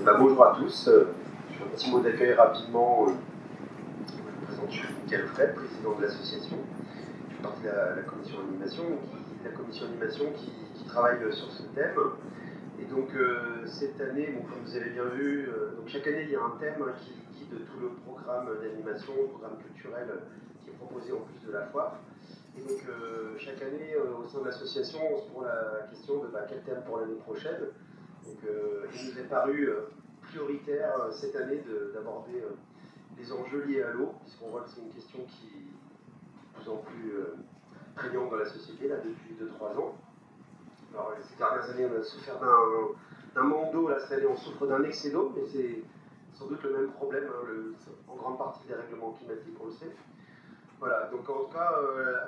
Bonjour à tous. Je fais un petit mot d'accueil rapidement. Je me présente, je suis Michael Fred, président de l'association. Je fais partie de la commission animation qui travaille sur ce thème. Et donc cette année, comme vous avez bien vu, donc chaque année il y a un thème qui guide tout le programme d'animation, le programme culturel qui est proposé en plus de la foire. Et donc chaque année au sein de l'association, on se pose la question de quel thème pour l'année prochaine. Donc il nous est paru prioritaire cette année d'aborder les enjeux liés à l'eau, puisqu'on voit que c'est une question qui est de plus en plus prégnante dans la société là, depuis 2-3 ans. Alors, ces dernières années, on a souffert d'un manque d'eau. Là, cette année, on souffre d'un excès d'eau, mais c'est sans doute le même problème, en grande partie des règlements climatiques, on le sait. Voilà, donc en tout cas,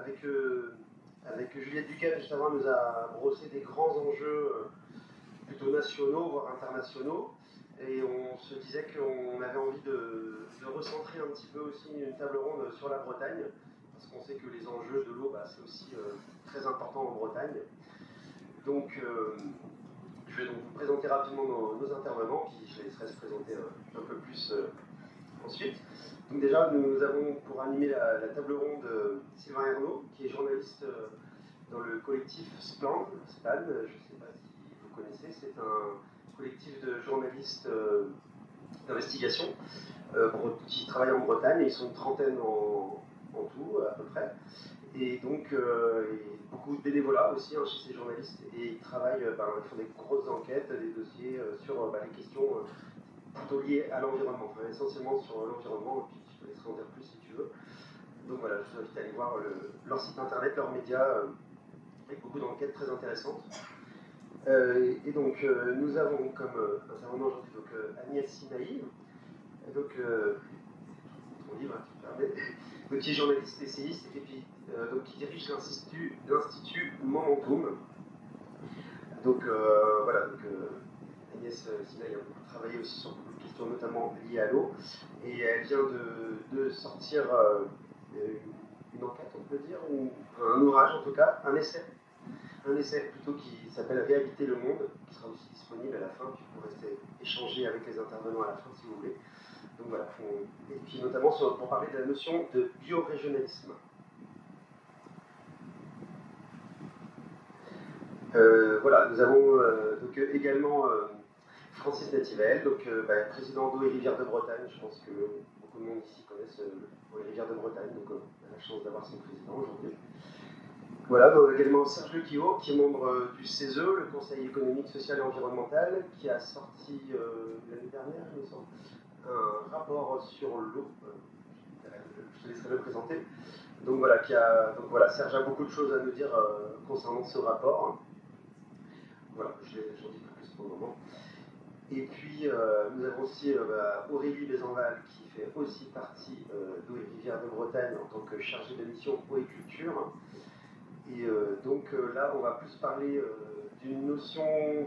avec Juliette Duquet, juste avant, nous a brossé des grands enjeux plutôt nationaux, voire internationaux. Et on se disait qu'on avait envie de recentrer un petit peu aussi une table ronde sur la Bretagne, parce qu'on sait que les enjeux de l'eau, c'est aussi très important en Bretagne. Donc, je vais donc vous présenter rapidement nos intervenants, puis je les laisserai se présenter un peu plus ensuite. Donc déjà, nous avons pour animer la table ronde Sylvain Ernaud, qui est journaliste dans le collectif SPAN, je ne sais pas si vous connaissez, c'est un collectif de journalistes d'investigation qui travaillent en Bretagne. Ils sont une trentaine en tout, à peu près. Et donc, beaucoup de bénévolat aussi chez ces journalistes. Et ils travaillent, ils font des grosses enquêtes, des dossiers sur les questions plutôt liées à l'environnement, essentiellement sur l'environnement. Et puis, je te laisserai en dire plus si tu veux. Donc voilà, je vous invite à aller voir leur site internet, leurs médias, avec beaucoup d'enquêtes très intéressantes. Et donc, nous avons comme intervenant aujourd'hui Agnès Sinaï, donc, ton livre, tu me permets, donc, qui est journaliste essayiste et puis donc, qui dirige l'Institut Momentum. Donc voilà, Agnès Sinaï a beaucoup travaillé aussi sur beaucoup de questions, notamment liées à l'eau, et elle vient de sortir une enquête, on peut dire, ou un ouvrage en tout cas, un essai plutôt qui s'appelle Réhabiter le monde, qui sera aussi disponible à la fin, puis vous pourrez échanger avec les intervenants à la fin si vous voulez. Donc voilà, et puis notamment pour parler de la notion de biorégionalisme. Voilà, nous avons donc, également Francis Nativel, donc président d'Eau et Rivières de Bretagne. Je pense que beaucoup de monde ici connaissent Eau et Rivières de Bretagne, donc on a la chance d'avoir son président aujourd'hui. Voilà, donc également Serge Le Quillot, qui est membre du CESE, le Conseil économique, social et environnemental, qui a sorti l'année dernière, il me semble, un rapport sur l'eau. Je te laisserai le présenter. Donc voilà, Serge a beaucoup de choses à nous dire concernant ce rapport. Voilà, j'en dis pas plus pour le moment. Et puis, nous avons aussi Aurélie Bézenval, qui fait aussi partie d'Eau et Rivières de Bretagne en tant que chargée de mission eau et culture. Et donc là, on va plus parler d'une notion.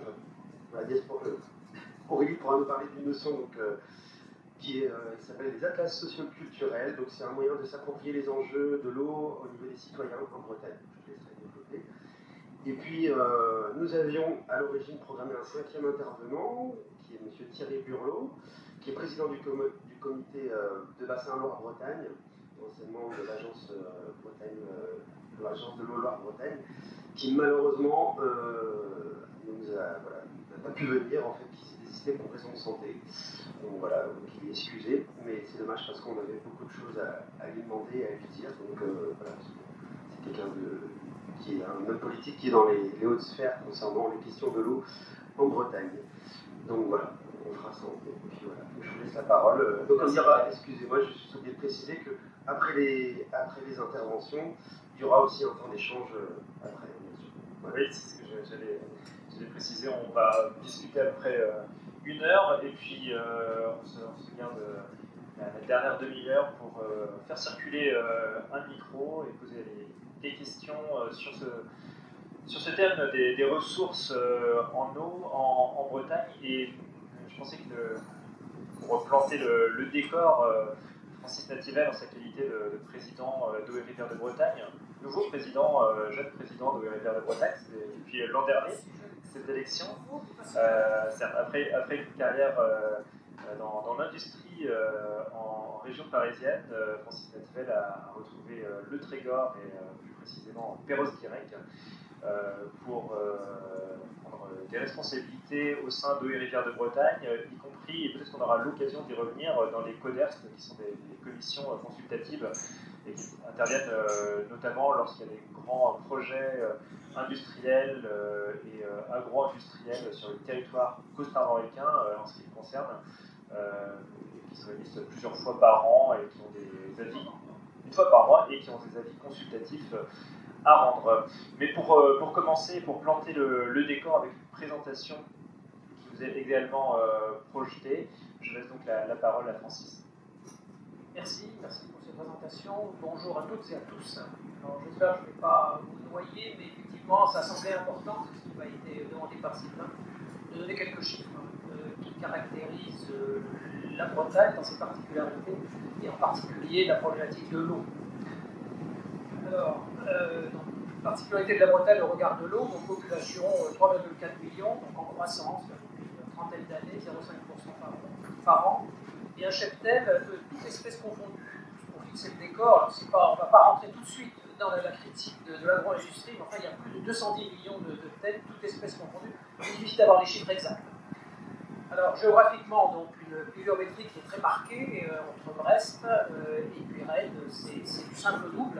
Aurélie pourra nous parler d'une notion qui s'appelle les atlas socioculturels. Donc c'est un moyen de s'approprier les enjeux de l'eau au niveau des citoyens en Bretagne. Je laisserai développer. Et puis nous avions à l'origine programmé un 5e intervenant, qui est M. Thierry Burlot, qui est président du comité de bassin Loire-Bretagne, anciennement de l'agence l'agence de l'eau Loire-Bretagne, qui malheureusement n'a pas pu venir, en fait, qui s'est désisté pour raison de santé. Donc voilà, il est excusé, mais c'est dommage parce qu'on avait beaucoup de choses à lui demander et à lui dire. Donc voilà, c'est quelqu'un qui est un homme politique qui est dans les hautes sphères concernant les questions de l'eau en Bretagne. Donc voilà, on fera ça. Et puis voilà, je vous laisse la parole. Donc on dira, excusez-moi, je suis oublié de préciser qu'après les interventions, il y aura aussi un temps d'échange après, bien sûr. Voilà. Oui, c'est ce que j'allais préciser. On va discuter après 1 heure et puis on se garde la dernière demi-heure pour faire circuler un micro et poser des questions sur ce thème des ressources en eau en Bretagne. Et je pensais que pour planter le décor, Francis Nativel, en sa qualité de président d'Eau et Rivières de Bretagne, nouveau président, jeune président d'Eau et Rivières de Bretagne, depuis l'an dernier. cette élection. Après une carrière dans l'industrie en région parisienne, Francis Netvel a retrouvé le Trégor et plus précisément Perros-Guirec pour prendre des responsabilités au sein d'Eau et Rivières de Bretagne, y compris, et peut-être qu'on aura l'occasion d'y revenir, dans les CODERST, qui sont des commissions consultatives et qui interviennent notamment lorsqu'il y a des grands projets industriels et agro-industriels sur le territoire costarmoricain en ce qui le concerne, qui se réunissent plusieurs fois par an et qui ont des avis une fois par mois et qui ont des avis consultatifs à rendre. Mais pour commencer, pour planter le décor avec une présentation qui vous est également projetée, je laisse donc la parole à Francis. Merci pour cette présentation. Bonjour à toutes et à tous. Alors, j'espère que je ne vais pas vous noyer, mais effectivement, ça semblait important, c'est ce qui m'a été demandé par Sylvain, de donner quelques chiffres qui caractérisent la Bretagne dans ses particularités, et en particulier la problématique de l'eau. Alors, particularité de la Bretagne au regard de l'eau, donc population 3,4 millions, donc en croissance depuis une trentaine d'années, 0,5% par an, et un cheptel, toutes espèces confondues. Pour fixer le décor, on ne va pas rentrer tout de suite dans la critique de l'agro-industrie, mais enfin il y a plus de 210 millions de têtes, toutes espèces confondues. Il suffit d'avoir les chiffres exacts. Alors géographiquement, donc une pluviométrie qui est très marquée entre Brest et puis Rennes, c'est du simple double.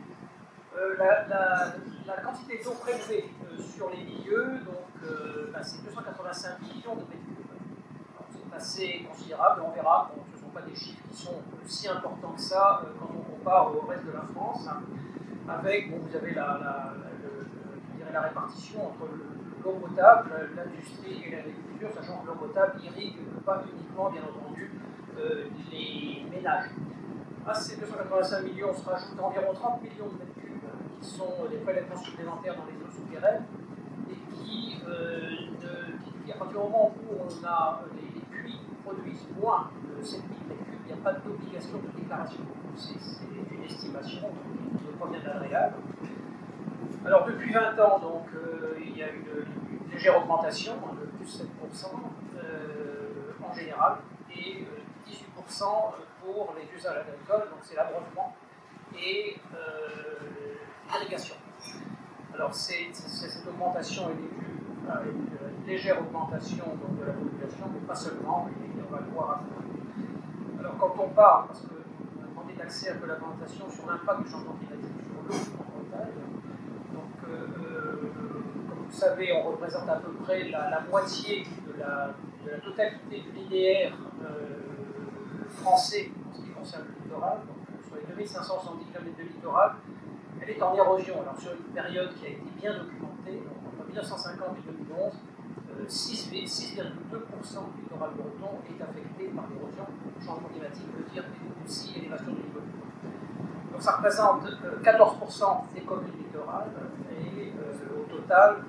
La quantité d'eau prélevée sur les milieux, donc c'est 285 millions de mètres cubes. C'est assez considérable, on verra que ce ne sont pas des chiffres qui sont si importants que ça quand on compare au reste de la France, avec, vous avez la répartition entre l'eau potable, l'industrie et l'agriculture, sachant que l'eau potable irrigue pas uniquement, bien entendu, les ménages. À ces 285 millions se rajoutent environ 30 millions de mètres cubes qui sont des prélèvements supplémentaires dans les eaux souterraines et qui, à partir du moment où on a les puits produisent moins de 7000 mètres cubes, il n'y a pas d'obligation de déclaration. C'est une estimation qui provient de l'ADREAL. Alors depuis 20 ans, donc, il y a une légère augmentation, de plus 7% en général, et 18% pour les usages agricoles, donc c'est l'abreuvement et l'irrigation. Alors cette augmentation est due à une légère augmentation donc, de la population, mais pas seulement, et on va le voir après. Alors quand on parle, parce qu'on a demandé d'axer un peu l'argumentation sur l'impact du changement climatique sur l'eau en Bretagne, donc comme vous savez, on représente à peu près la moitié de la totalité du linéaire français en ce qui concerne le littoral. Donc, sur les 2570 km de littoral, elle est en érosion. Alors sur une période qui a été bien documentée, donc entre 1950 et 2011, 6,2% du littoral breton est affecté par l'érosion. Le changement climatique veut dire aussi élévation du niveau de l'eau. Donc ça représente 14% des communes littorales et au total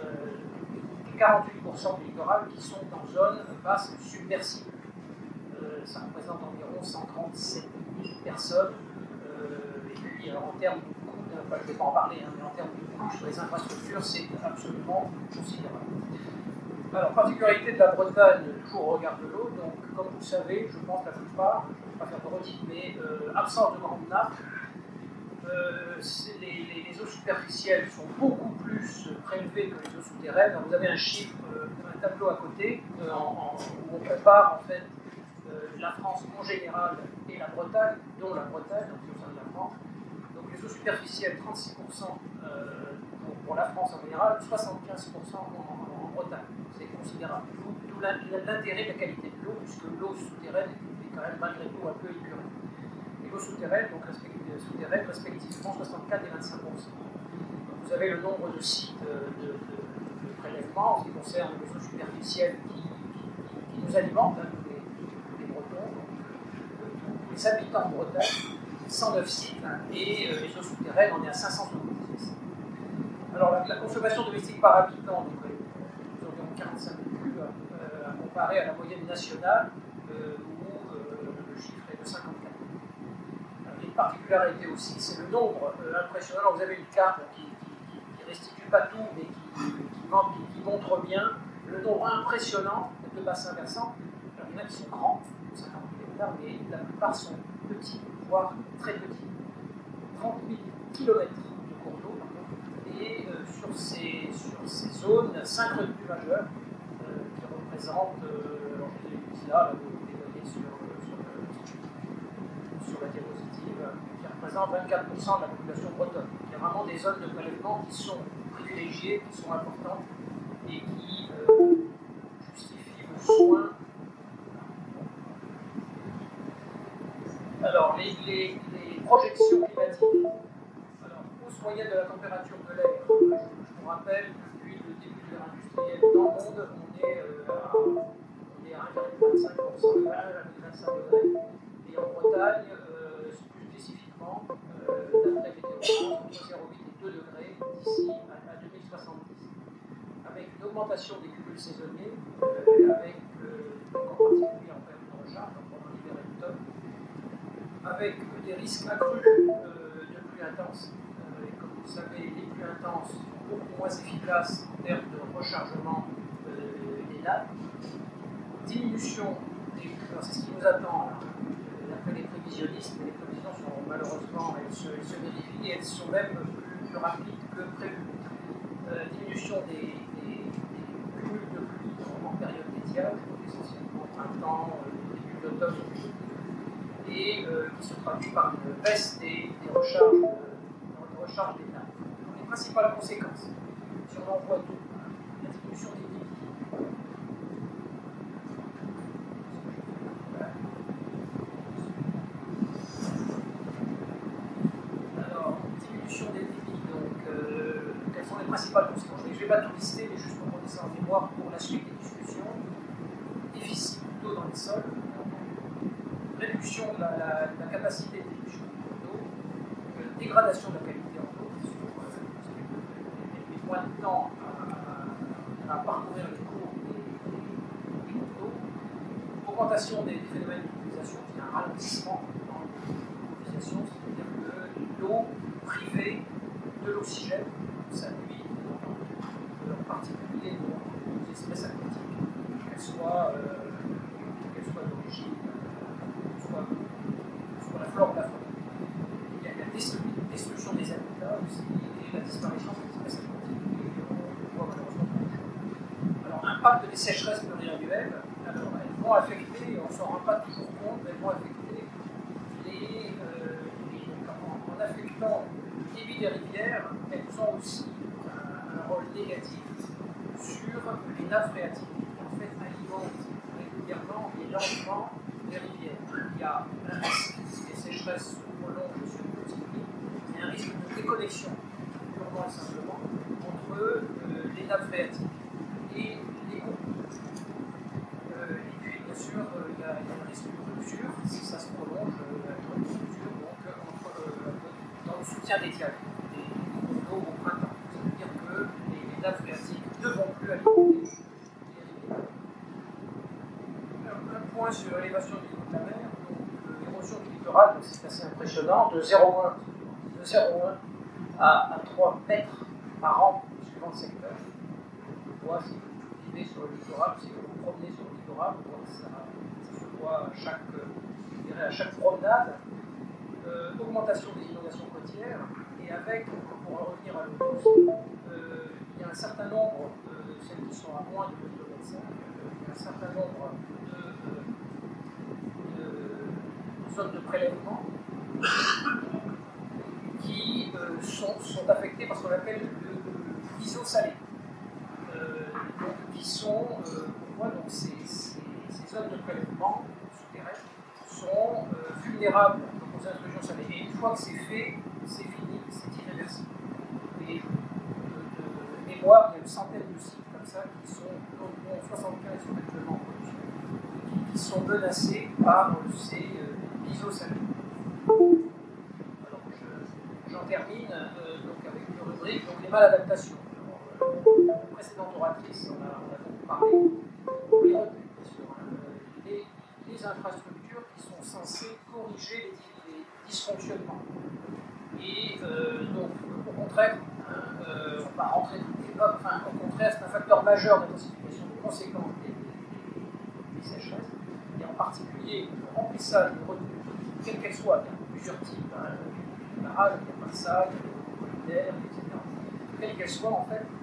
48% du littoral qui sont en zone basse submersible. Ça représente environ 137 000 personnes. Et puis en termes de coût, je ne vais pas en parler, mais en termes de coût sur les infrastructures, c'est absolument considérable. Alors, particularité de la Bretagne, toujours au regard de l'eau, donc comme vous le savez, je pense la plupart, je ne vais pas faire de redite, mais absence de grandes nappes, les eaux superficielles sont beaucoup plus prélevées que les eaux souterraines. Alors, vous avez un chiffre, un tableau à côté, où on compare en fait la France en général et la Bretagne, dont la Bretagne, donc au sein de la France. Donc les eaux superficielles, 36% pour la France en général, 75% en Bretagne. C'est considérable. D'où l'intérêt de la qualité de l'eau, puisque l'eau souterraine est quand même malgré tout un peu épurée. Et l'eau souterraine, donc respectivement 64 et 25%. Donc vous avez le nombre de sites de prélèvement en ce qui concerne les eaux superficielles qui nous alimentent, les Bretons, les habitants de Bretagne, 109 sites, et les eaux souterraines, on est à 570. Alors la consommation domestique par habitant, donc environ 45 000 cubes, comparé à la moyenne nationale, où le chiffre est de 54 000. Une particularité aussi, c'est le nombre impressionnant. Alors, vous avez une carte qui ne restitue pas tout, mais qui qui montre bien le nombre impressionnant de bassins versants. Alors, il y en a qui sont grands, 50 km, mais la plupart sont petits, voire très petits. 30 000 km de cours d'eau, et sur ces zones, 5 retenues majeures qui représentent, alors je les ai mis là, vous les voyez sur la diapositive, qui représentent 24% de la population bretonne. Il y a vraiment des zones de prélèvement qui sont privilégiées, qui sont importantes et qui justifient le soin. Alors, les projections climatiques. Alors, hausse moyenne de la température de l'air. Je vous rappelle que depuis le début de l'ère industrielle dans le monde, on est à 1,25 degrés. Et en Bretagne, plus spécifiquement, d'après Météo France, entre 0,8 et 2 degrés d'ici à 2070. Avec une augmentation des cumuls saisonniers, avec, en particulier en période de recharge, pendant l'hiver et l'automne, avec des risques accrus de pluies intenses. Et comme vous le savez, les pluies intenses sont beaucoup moins efficaces en termes de rechargement des nappes. Diminution des pluies, c'est ce qui nous attend d'après les prévisionnistes, mais les prévisions sont malheureusement, elles se vérifient et elles sont même plus rapides que prévu. Diminution des cumuls de pluie en période d'étiage, essentiellement au printemps, début d'automne, et qui se traduit par une baisse des recharges des nappes. Les principales conséquences, si on en voit deux, la diminution des débits. Alors, diminution des débits, donc quelles sont les principales conséquences? Je ne vais pas tout lister, mais juste pour qu'on ait ça en mémoire pour la suite des discussions. Déficit d'eau dans les sols, réduction de la capacité de distribution d'eau, dégradation de la qualité en eau, parce qu'il met moins de temps à parcourir les cours des cours d'eau, augmentation des phénomènes d'utilisation, il y a un ralentissement dans l'utilisation, c'est-à-dire que l'eau privée de l'oxygène, ça nuit en particulier aux espèces aquatiques, qu'elles soient d'origine, soit la flore ou la faune. Il y a la destruction des habitats aussi et la disparition des espèces aquatiques. On voit malheureusement beaucoup. Alors, impact des sécheresses pluriannuelles, alors elles vont affecter, on ne s'en rend pas toujours compte, mais elles vont affecter en affectant le débit des rivières, elles ont aussi un rôle négatif sur les nappes phréatiques, qui en fait alimentent régulièrement et lentement les rivières. Il y a un risque, si les sécheresses se prolongent sur le cycle, il y a un risque de déconnexion, purement et simplement, entre les nappes phréatiques et les cours. Et puis, bien sûr, il y a un risque de rupture, si ça se prolonge, une rupture dans le soutien d'étiage des cours d'eau au printemps. Ça veut dire que les nappes phréatiques ne vont plus alimenter les rivières. Un point sur l'élévation du niveau de la mer, donc l'érosion du littoral, c'est assez impressionnant, de 0,1 à 3 mètres par an, suivant le secteur. On voit si vous vivez sur le littoral, si vous vous promenez sur le littoral, ça se voit à chaque promenade. Augmentation des inondations côtières, et avec, pour en revenir à l'eau douce, il y a un certain nombre, celles qui sont à moins de 2,5 km, il y a un certain nombre de zones de prélèvement qui sont affectées par ce qu'on appelle l'ISO salé. Qui sont, pourquoi donc ces zones de prélèvement souterraines sont vulnérables aux intrusions salées. Et une fois que c'est fait, c'est fini, c'est irréversible. Et de mémoire, il y a une centaine de sites comme ça qui sont, dont 75 sont actuellement en production, qui sont menacés par ces ISO salés. Alors, j'en termine donc avec une rubrique, donc les maladaptations. La précédente oratrice, on a beaucoup parlé, les retenues, bien sûr, les infrastructures qui sont censées corriger les dysfonctionnements. Et donc, au contraire, on va rentrer dans le débat, enfin, au contraire, c'est un facteur majeur d'intensification des conséquences des sécheresses, et en particulier le remplissage de retenues, quelle qu'elle soit. Il y a plusieurs types, de barrages, il y a Marsac, Collinaire, etc. Quelle qu'elle soit, en fait,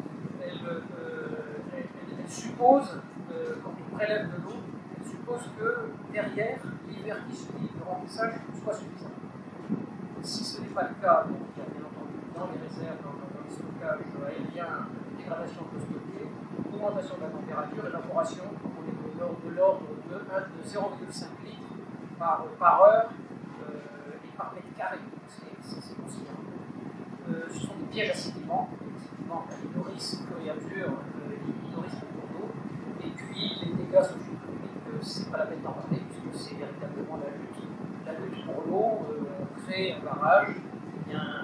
elle suppose, quand on prélève de l'eau, elle suppose que derrière, l'hiver qui suit, le remplissage soit suffisant. Si ce n'est pas le cas, donc il y a bien entendu dans les réserves, dans les stockages aériens, dégradation de stocker, augmentation de la température, évaporation, on est de l'ordre de 0,5 litres par heure et par mètre carré. C'est considérable. Ce sont des pièges à sédiments. Ils nourrissent au fur et à mesure, ils nourrissent le cours d'eau. Et puis les dégâts socio-économiques, c'est pas la peine d'en parler, puisque c'est véritablement la lutte pour l'eau. On crée un barrage, eh bien,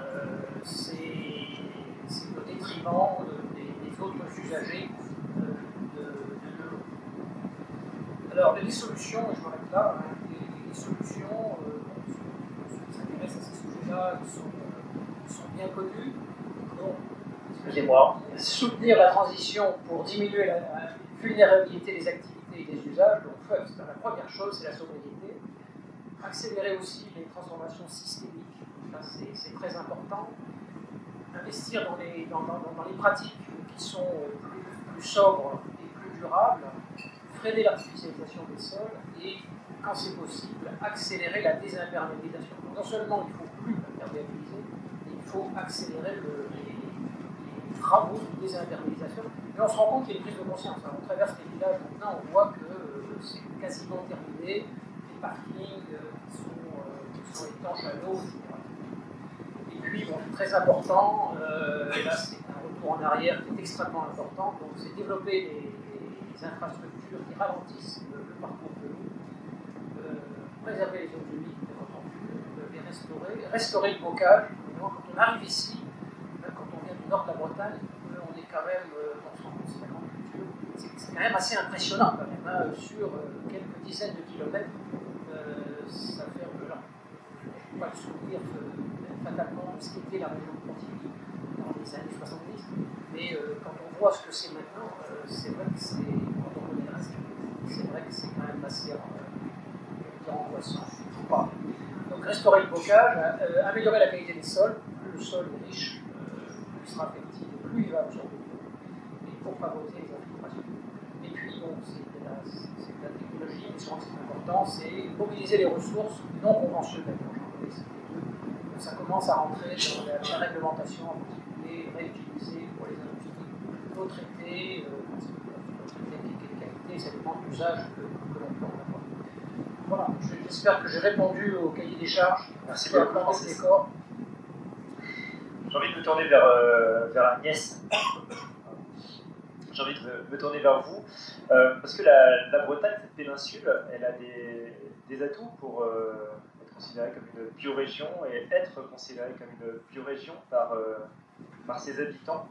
c'est au détriment des autres usagers de l'eau. Alors les solutions, je m'arrête là, les solutions, ceux qui s'intéressent à ces sujets-là, ils sont bien connus. Donc, excusez-moi, soutenir la transition pour diminuer la vulnérabilité des activités et des usages. Donc, la première chose, c'est la sobriété. Accélérer aussi les transformations systémiques, ça c'est très important. Investir dans les pratiques qui sont plus sobres et plus durables, freiner l'artificialisation des sols et, quand c'est possible, accélérer la désimperméabilisation. Donc, non seulement il ne faut plus imperméabiliser, mais il faut accélérer les travaux de désimperméabilisation. Mais on se rend compte qu'il y a une prise de conscience. On traverse les villages maintenant, on voit que c'est quasiment terminé. Les parkings qui sont étanches à l'eau, etc. Et puis, bon, très important, là c'est un retour en arrière qui est extrêmement important, donc c'est développer les infrastructures qui ralentissent le parcours de l'eau, préserver les zones humides, bien entendu, les restaurer le bocage. Quand on arrive ici, même quand on vient du nord de la Bretagne, on est quand même, on se rend compte, c'est la grande culture, c'est quand même assez impressionnant quand même, hein, sur quelques dizaines de kilomètres. Ça fait un peu là. Je n'ai pas le souvenir fatalement de ce qu'était la région de Pontivy dans les années 70, mais quand on voit ce que c'est maintenant, c'est vrai que c'est, quand on connaît le reste, c'est vrai que c'est quand même assez angoissant. Donc restaurer le bocage, améliorer la qualité des sols, plus le sol est riche, plus il sera fertile, plus il va absorber l'eau, et pour favoriser les infiltrations. Et puis donc c'est de la technologie, mais je crois que c'est important, c'est mobiliser les ressources non conventionnelles. Donc ça commence à rentrer dans la réglementation, en particulier réutiliser pour les industries, l'eau traitée, de qualité, ça dépend de l'usage que l'on peut en avoir. Voilà, j'espère que j'ai répondu au cahier des charges. Merci beaucoup, Francis. J'ai envie de me tourner vers Agnès. J'ai envie de me tourner vers vous, parce que la Bretagne, cette péninsule, elle a des atouts pour être considérée comme une biorégion et être considérée comme une biorégion par ses habitants.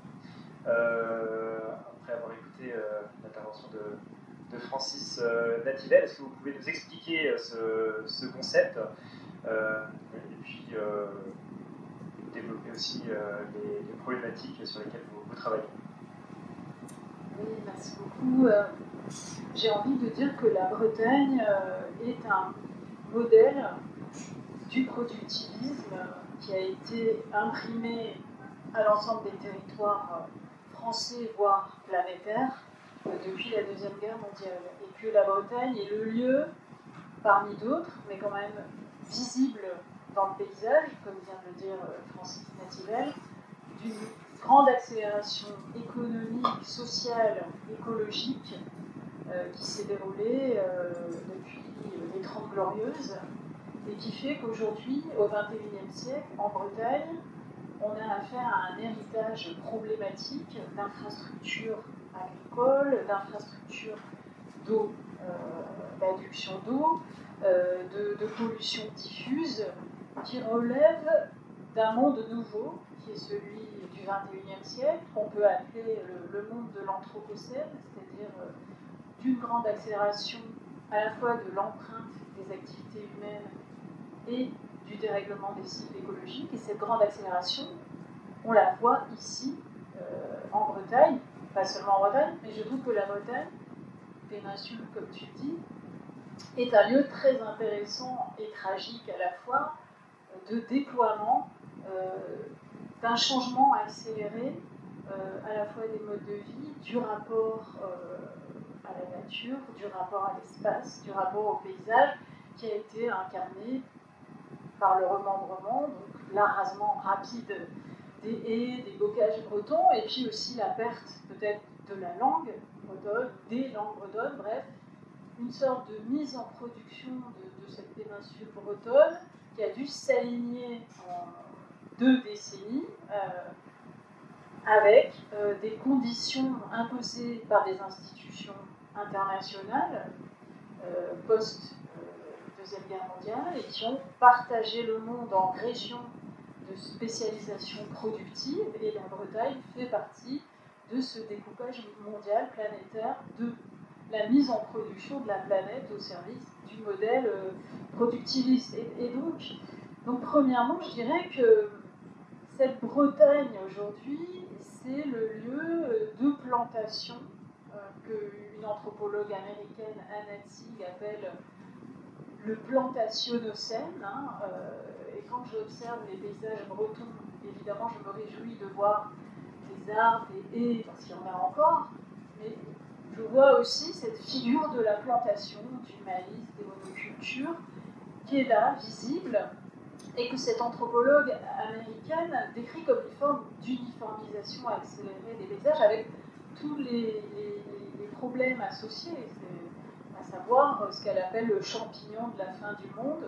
Après avoir écouté l'intervention de Francis Nativel, est-ce que vous pouvez nous expliquer ce concept et puis développer aussi les problématiques sur lesquelles vous travaillez? Oui, merci beaucoup. J'ai envie de dire que la Bretagne est un modèle du productivisme qui a été imprimé à l'ensemble des territoires français, voire planétaires, depuis la Deuxième Guerre mondiale. Et que la Bretagne est le lieu, parmi d'autres, mais quand même visible dans le paysage, comme vient de le dire Francis Nativel, d'une grande accélération économique, sociale, écologique qui s'est déroulée depuis les 30 Glorieuses et qui fait qu'aujourd'hui, au XXIe siècle, en Bretagne, on a affaire à un héritage problématique d'infrastructures agricoles, d'infrastructures d'eau, d'adduction d'eau, de pollution diffuse, qui relève d'un monde nouveau, qui est celui du XXIe siècle, qu'on peut appeler le monde de l'anthropocène, c'est-à-dire d'une grande accélération à la fois de l'empreinte des activités humaines et du dérèglement des cycles écologiques. Et cette grande accélération, on la voit ici, en Bretagne, pas seulement en Bretagne, mais je trouve que la Bretagne, péninsule comme tu dis, est un lieu très intéressant et tragique à la fois de déploiement, d'un changement accéléré à la fois des modes de vie, du rapport à la nature, du rapport à l'espace, du rapport au paysage, qui a été incarné par le remembrement, donc l'arasement rapide des haies, des bocages bretons, et puis aussi la perte peut-être de la langue bretonne, des langues bretonnes, bref, une sorte de mise en production de cette péninsule bretonne qui a dû s'aligner en 2 décennies avec des conditions imposées par des institutions internationales post-Deuxième Guerre mondiale et qui ont partagé le monde en régions de spécialisation productive, et la Bretagne fait partie de ce découpage mondial planétaire de la mise en production de la planète au service du modèle productiviste. Et donc, premièrement, je dirais que cette Bretagne aujourd'hui, c'est le lieu de plantation qu'une anthropologue américaine, Annette Sig, appelle le plantationocène. Et quand j'observe les paysages bretons, évidemment, je me réjouis de voir des arbres, des haies, parce qu'il y en a encore, mais je vois aussi cette figure de la plantation, du maïs, des monocultures, qui est là, visible, et que cette anthropologue américaine décrit comme une forme d'uniformisation accélérée des paysages avec tous les problèmes associés, à savoir ce qu'elle appelle le champignon de la fin du monde,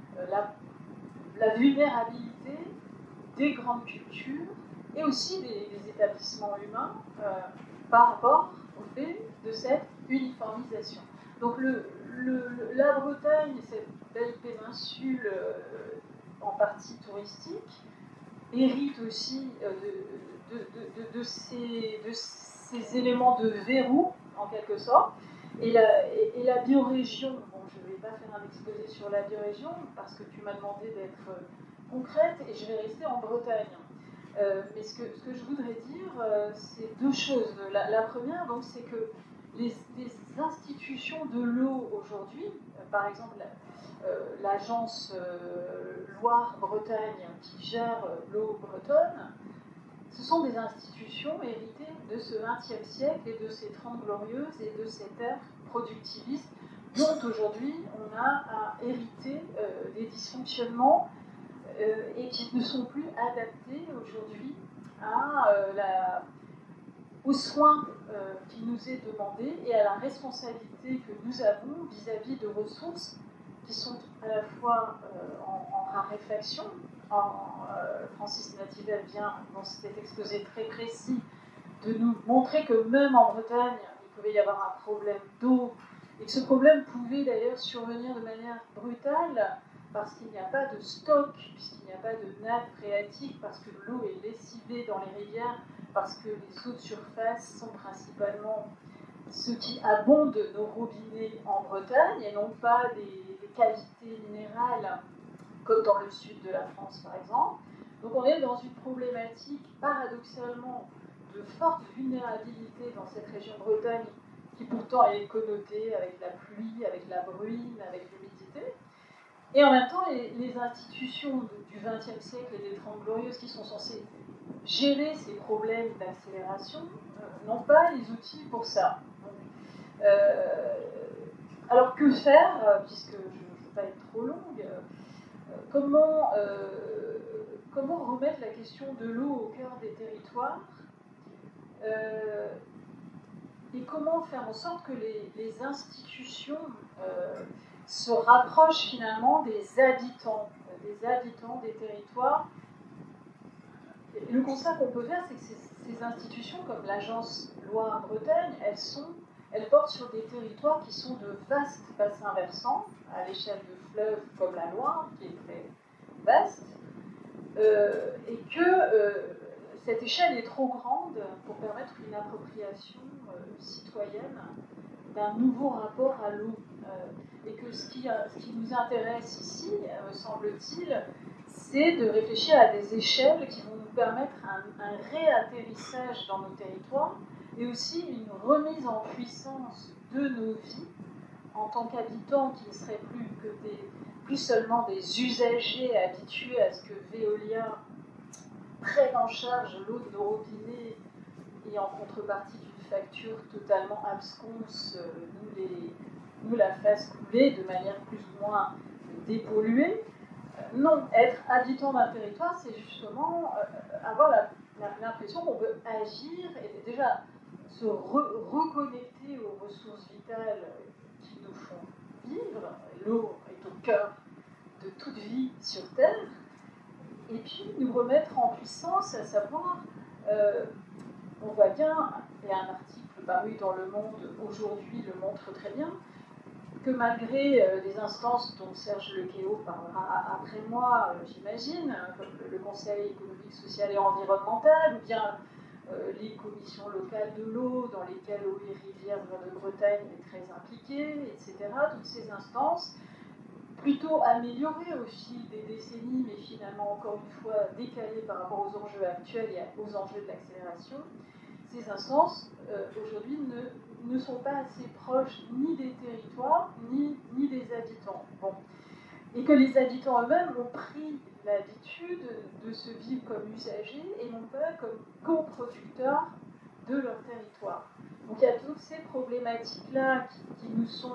la vulnérabilité des grandes cultures et aussi des établissements humains par rapport au fait de cette uniformisation. Donc la Bretagne, cette belle péninsule en partie touristique, hérite aussi de ces éléments de verrou, en quelque sorte. Et la biorégion, bon, je ne vais pas faire un exposé sur la biorégion, parce que tu m'as demandé d'être concrète, et je vais rester en Bretagne. Mais ce que je voudrais dire, c'est 2 choses. La première, donc, c'est que les institutions de l'eau aujourd'hui, par exemple l'agence Loire-Bretagne qui gère l'eau bretonne, ce sont des institutions héritées de ce XXe siècle et de ces 30 glorieuses et de cette ère productiviste dont aujourd'hui on a à hériter des dysfonctionnements et qui ne sont plus adaptés aujourd'hui aux soins qui nous est demandé et à la responsabilité que nous avons vis-à-vis de ressources qui sont à la fois en raréfaction. Francis Nativel vient, dans cet exposé très précis, de nous montrer que même en Bretagne, il pouvait y avoir un problème d'eau, et que ce problème pouvait d'ailleurs survenir de manière brutale, parce qu'il n'y a pas de stock, puisqu'il n'y a pas de nappe phréatique, parce que l'eau est lessivée dans les rivières, parce que les eaux de surface sont principalement ce qui abonde nos robinets en Bretagne, et non pas des cavités minérales, comme dans le sud de la France par exemple. Donc on est dans une problématique paradoxalement de forte vulnérabilité dans cette région Bretagne, qui pourtant est connotée avec la pluie, avec la bruine, avec l'humidité. Et en même temps, les institutions du XXe siècle et des 30 glorieuses qui sont censées gérer ces problèmes d'accélération n'ont pas les outils pour ça. Donc, alors que faire, puisque je ne veux pas être trop longue, comment remettre la question de l'eau au cœur des territoires et comment faire en sorte que les institutions se rapprochent finalement des habitants des territoires. Et le constat qu'on peut faire, c'est que ces institutions, comme l'agence Loire-Bretagne, elles portent sur des territoires qui sont de vastes bassins versants, à l'échelle de fleuves comme la Loire, qui est très vaste, et que cette échelle est trop grande pour permettre une appropriation citoyenne d'un nouveau rapport à l'eau. Et que ce qui nous intéresse ici, me semble-t-il, c'est de réfléchir à des échelles qui vont nous permettre un réatterrissage dans nos territoires et aussi une remise en puissance de nos vies en tant qu'habitants qui ne seraient plus seulement des usagers habitués à ce que Veolia prenne en charge l'eau de nos robinets et en contrepartie d'une facture totalement absconse, nous la fasse couler de manière plus ou moins dépolluée. Non, être habitant d'un territoire, c'est justement avoir l'impression qu'on peut agir et déjà se reconnecter aux ressources vitales qui nous font vivre. L'eau est au cœur de toute vie sur Terre. Et puis nous remettre en puissance, à savoir, on voit bien, et un article paru dans Le Monde aujourd'hui le montre très bien, que malgré des instances dont Serge Lequéot parlera après moi, j'imagine, comme le Conseil économique, social et environnemental, ou bien les commissions locales de l'eau, dans lesquelles Eau et Rivières de Bretagne est très impliquée, etc., toutes ces instances, plutôt améliorées au fil des décennies, mais finalement, encore une fois, décalées par rapport aux enjeux actuels et aux enjeux de l'accélération, ces instances, aujourd'hui, ne sont pas assez proches ni des territoires, ni des habitants. Bon. Et que les habitants eux-mêmes ont pris l'habitude de se vivre comme usagers et non pas comme coproducteurs de leur territoire. Donc il y a toutes ces problématiques-là qui nous sont,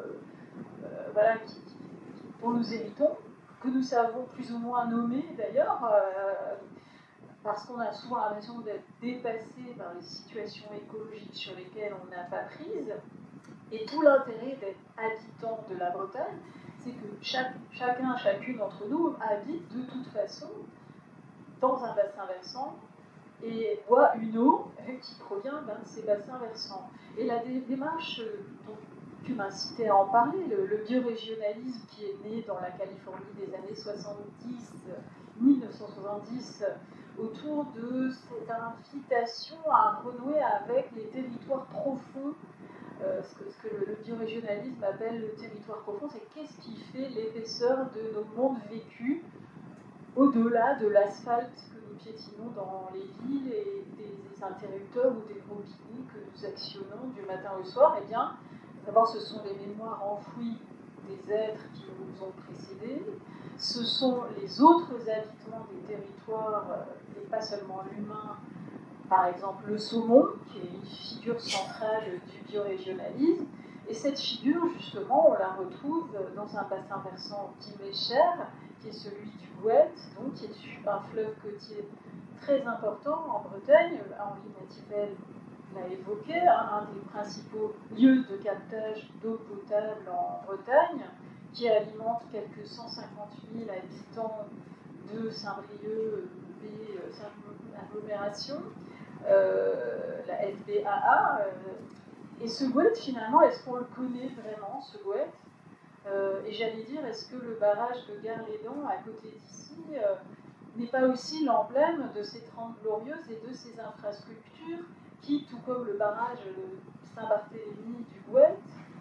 dont nous héritons, que nous savons plus ou moins nommer d'ailleurs, parce qu'on a souvent l'impression d'être dépassé par les situations écologiques sur lesquelles on n'a pas prise. Et tout l'intérêt d'être habitant de la Bretagne, c'est que chacune d'entre nous habite de toute façon dans un bassin versant et boit une eau qui provient de ces bassins versants. Et la démarche dont tu m'as incité à en parler, le biorégionalisme qui est né dans la Californie des années 1970, autour de cette invitation à renouer avec les territoires profonds. Ce que le biorégionalisme appelle le territoire profond, c'est qu'est-ce qui fait l'épaisseur de nos mondes vécus au-delà de l'asphalte que nous piétinons dans les villes et des interrupteurs ou des robinets que nous actionnons du matin au soir. Eh bien, d'abord, ce sont les mémoires enfouies des êtres qui nous ont précédés, ce sont les autres habitants des territoires, et pas seulement l'humain. Par exemple, le saumon, qui est une figure centrale du biorégionalisme. Et cette figure, justement, on la retrouve dans un bassin versant qui m'est cher, qui est celui du Gouët, donc qui est un fleuve côtier très important en Bretagne. Henri Mativelle l'a évoqué, un des principaux lieux de captage d'eau potable en Bretagne, qui alimente quelques 150 000 habitants de Saint-Brieuc, agglomération. La FBAA. Et ce Gouët, finalement, est-ce qu'on le connaît vraiment, ce Gouët et j'allais dire, est-ce que le barrage de Gare-les-Dents, à côté d'ici, n'est pas aussi l'emblème de ces 30 Glorieuses et de ces infrastructures qui, tout comme le barrage de Saint-Barthélemy du Gouët,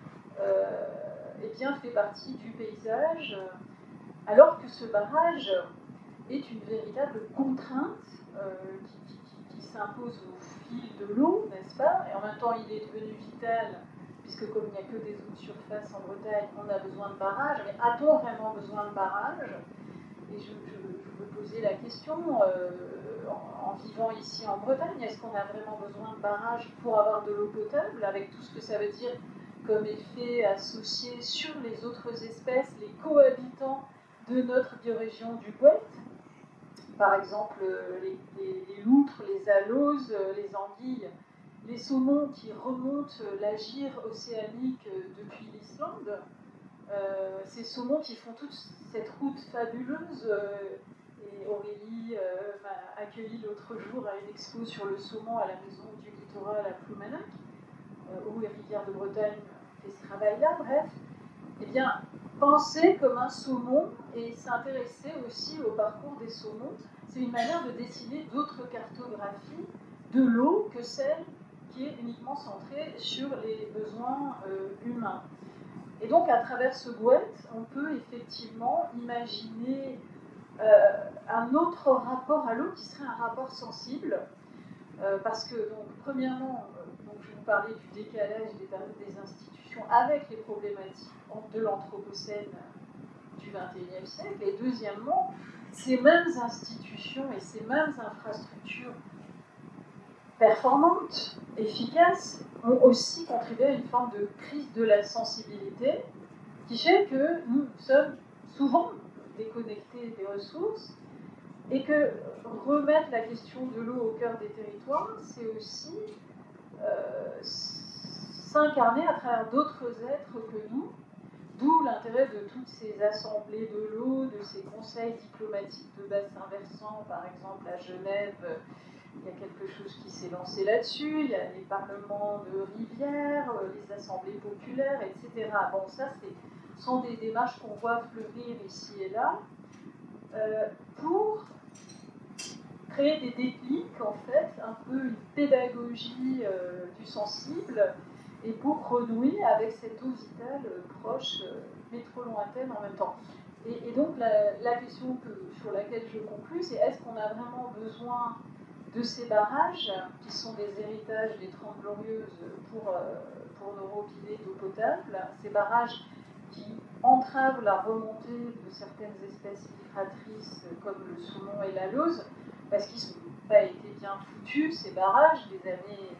eh bien, fait partie du paysage, alors que ce barrage est une véritable contrainte qui s'impose au fil de l'eau, n'est-ce pas? Et en même temps, il est devenu vital, puisque comme il n'y a que des eaux de surface en Bretagne, on a besoin de barrages. Mais a-t-on vraiment besoin de barrages? Et je veux poser la question, en vivant ici en Bretagne, est-ce qu'on a vraiment besoin de barrages pour avoir de l'eau potable, avec tout ce que ça veut dire comme effet associé sur les autres espèces, les cohabitants de notre biorégion du Gouët? Par exemple, les loutres, les aloses, les anguilles, les saumons qui remontent l'Agir océanique depuis l'Islande, ces saumons qui font toute cette route fabuleuse. Et Aurélie m'a accueilli l'autre jour à une expo sur le saumon à la Maison du Littoral à Ploumanac, où les rivières de Bretagne fait ce travail-là, bref. Eh bien, penser comme un saumon et s'intéresser aussi au parcours des saumons, c'est une manière de dessiner d'autres cartographies de l'eau que celle qui est uniquement centrée sur les besoins humains. Et donc, à travers ce Gouët, on peut effectivement imaginer un autre rapport à l'eau qui serait un rapport sensible, parce que, donc, premièrement, vous parlez du décalage des institutions avec les problématiques de l'Anthropocène du XXIe siècle. Et deuxièmement, ces mêmes institutions et ces mêmes infrastructures performantes, efficaces, ont aussi contribué à une forme de crise de la sensibilité qui fait que nous sommes souvent déconnectés des ressources et que remettre la question de l'eau au cœur des territoires, c'est aussi s'incarner à travers d'autres êtres que nous, d'où l'intérêt de toutes ces assemblées de l'eau, de ces conseils diplomatiques de bassin versant, par exemple à Genève, il y a quelque chose qui s'est lancé là-dessus, il y a les parlements de rivières, les assemblées populaires, etc. Bon, ça, ce sont des démarches qu'on voit fleurir ici et là, pour créer des déclics, en fait, un peu une pédagogie du sensible, et pour renouer avec cette eau vitale proche, mais trop lointaine en même temps. Et donc, la question sur laquelle je conclus, c'est est-ce qu'on a vraiment besoin de ces barrages, qui sont des héritages des 30 Glorieuses pour nos robinets d'eau potable, ces barrages qui entravent la remontée de certaines espèces migratrices comme le saumon et la lauze, parce qu'ils n'ont pas été bien foutus, ces barrages, des années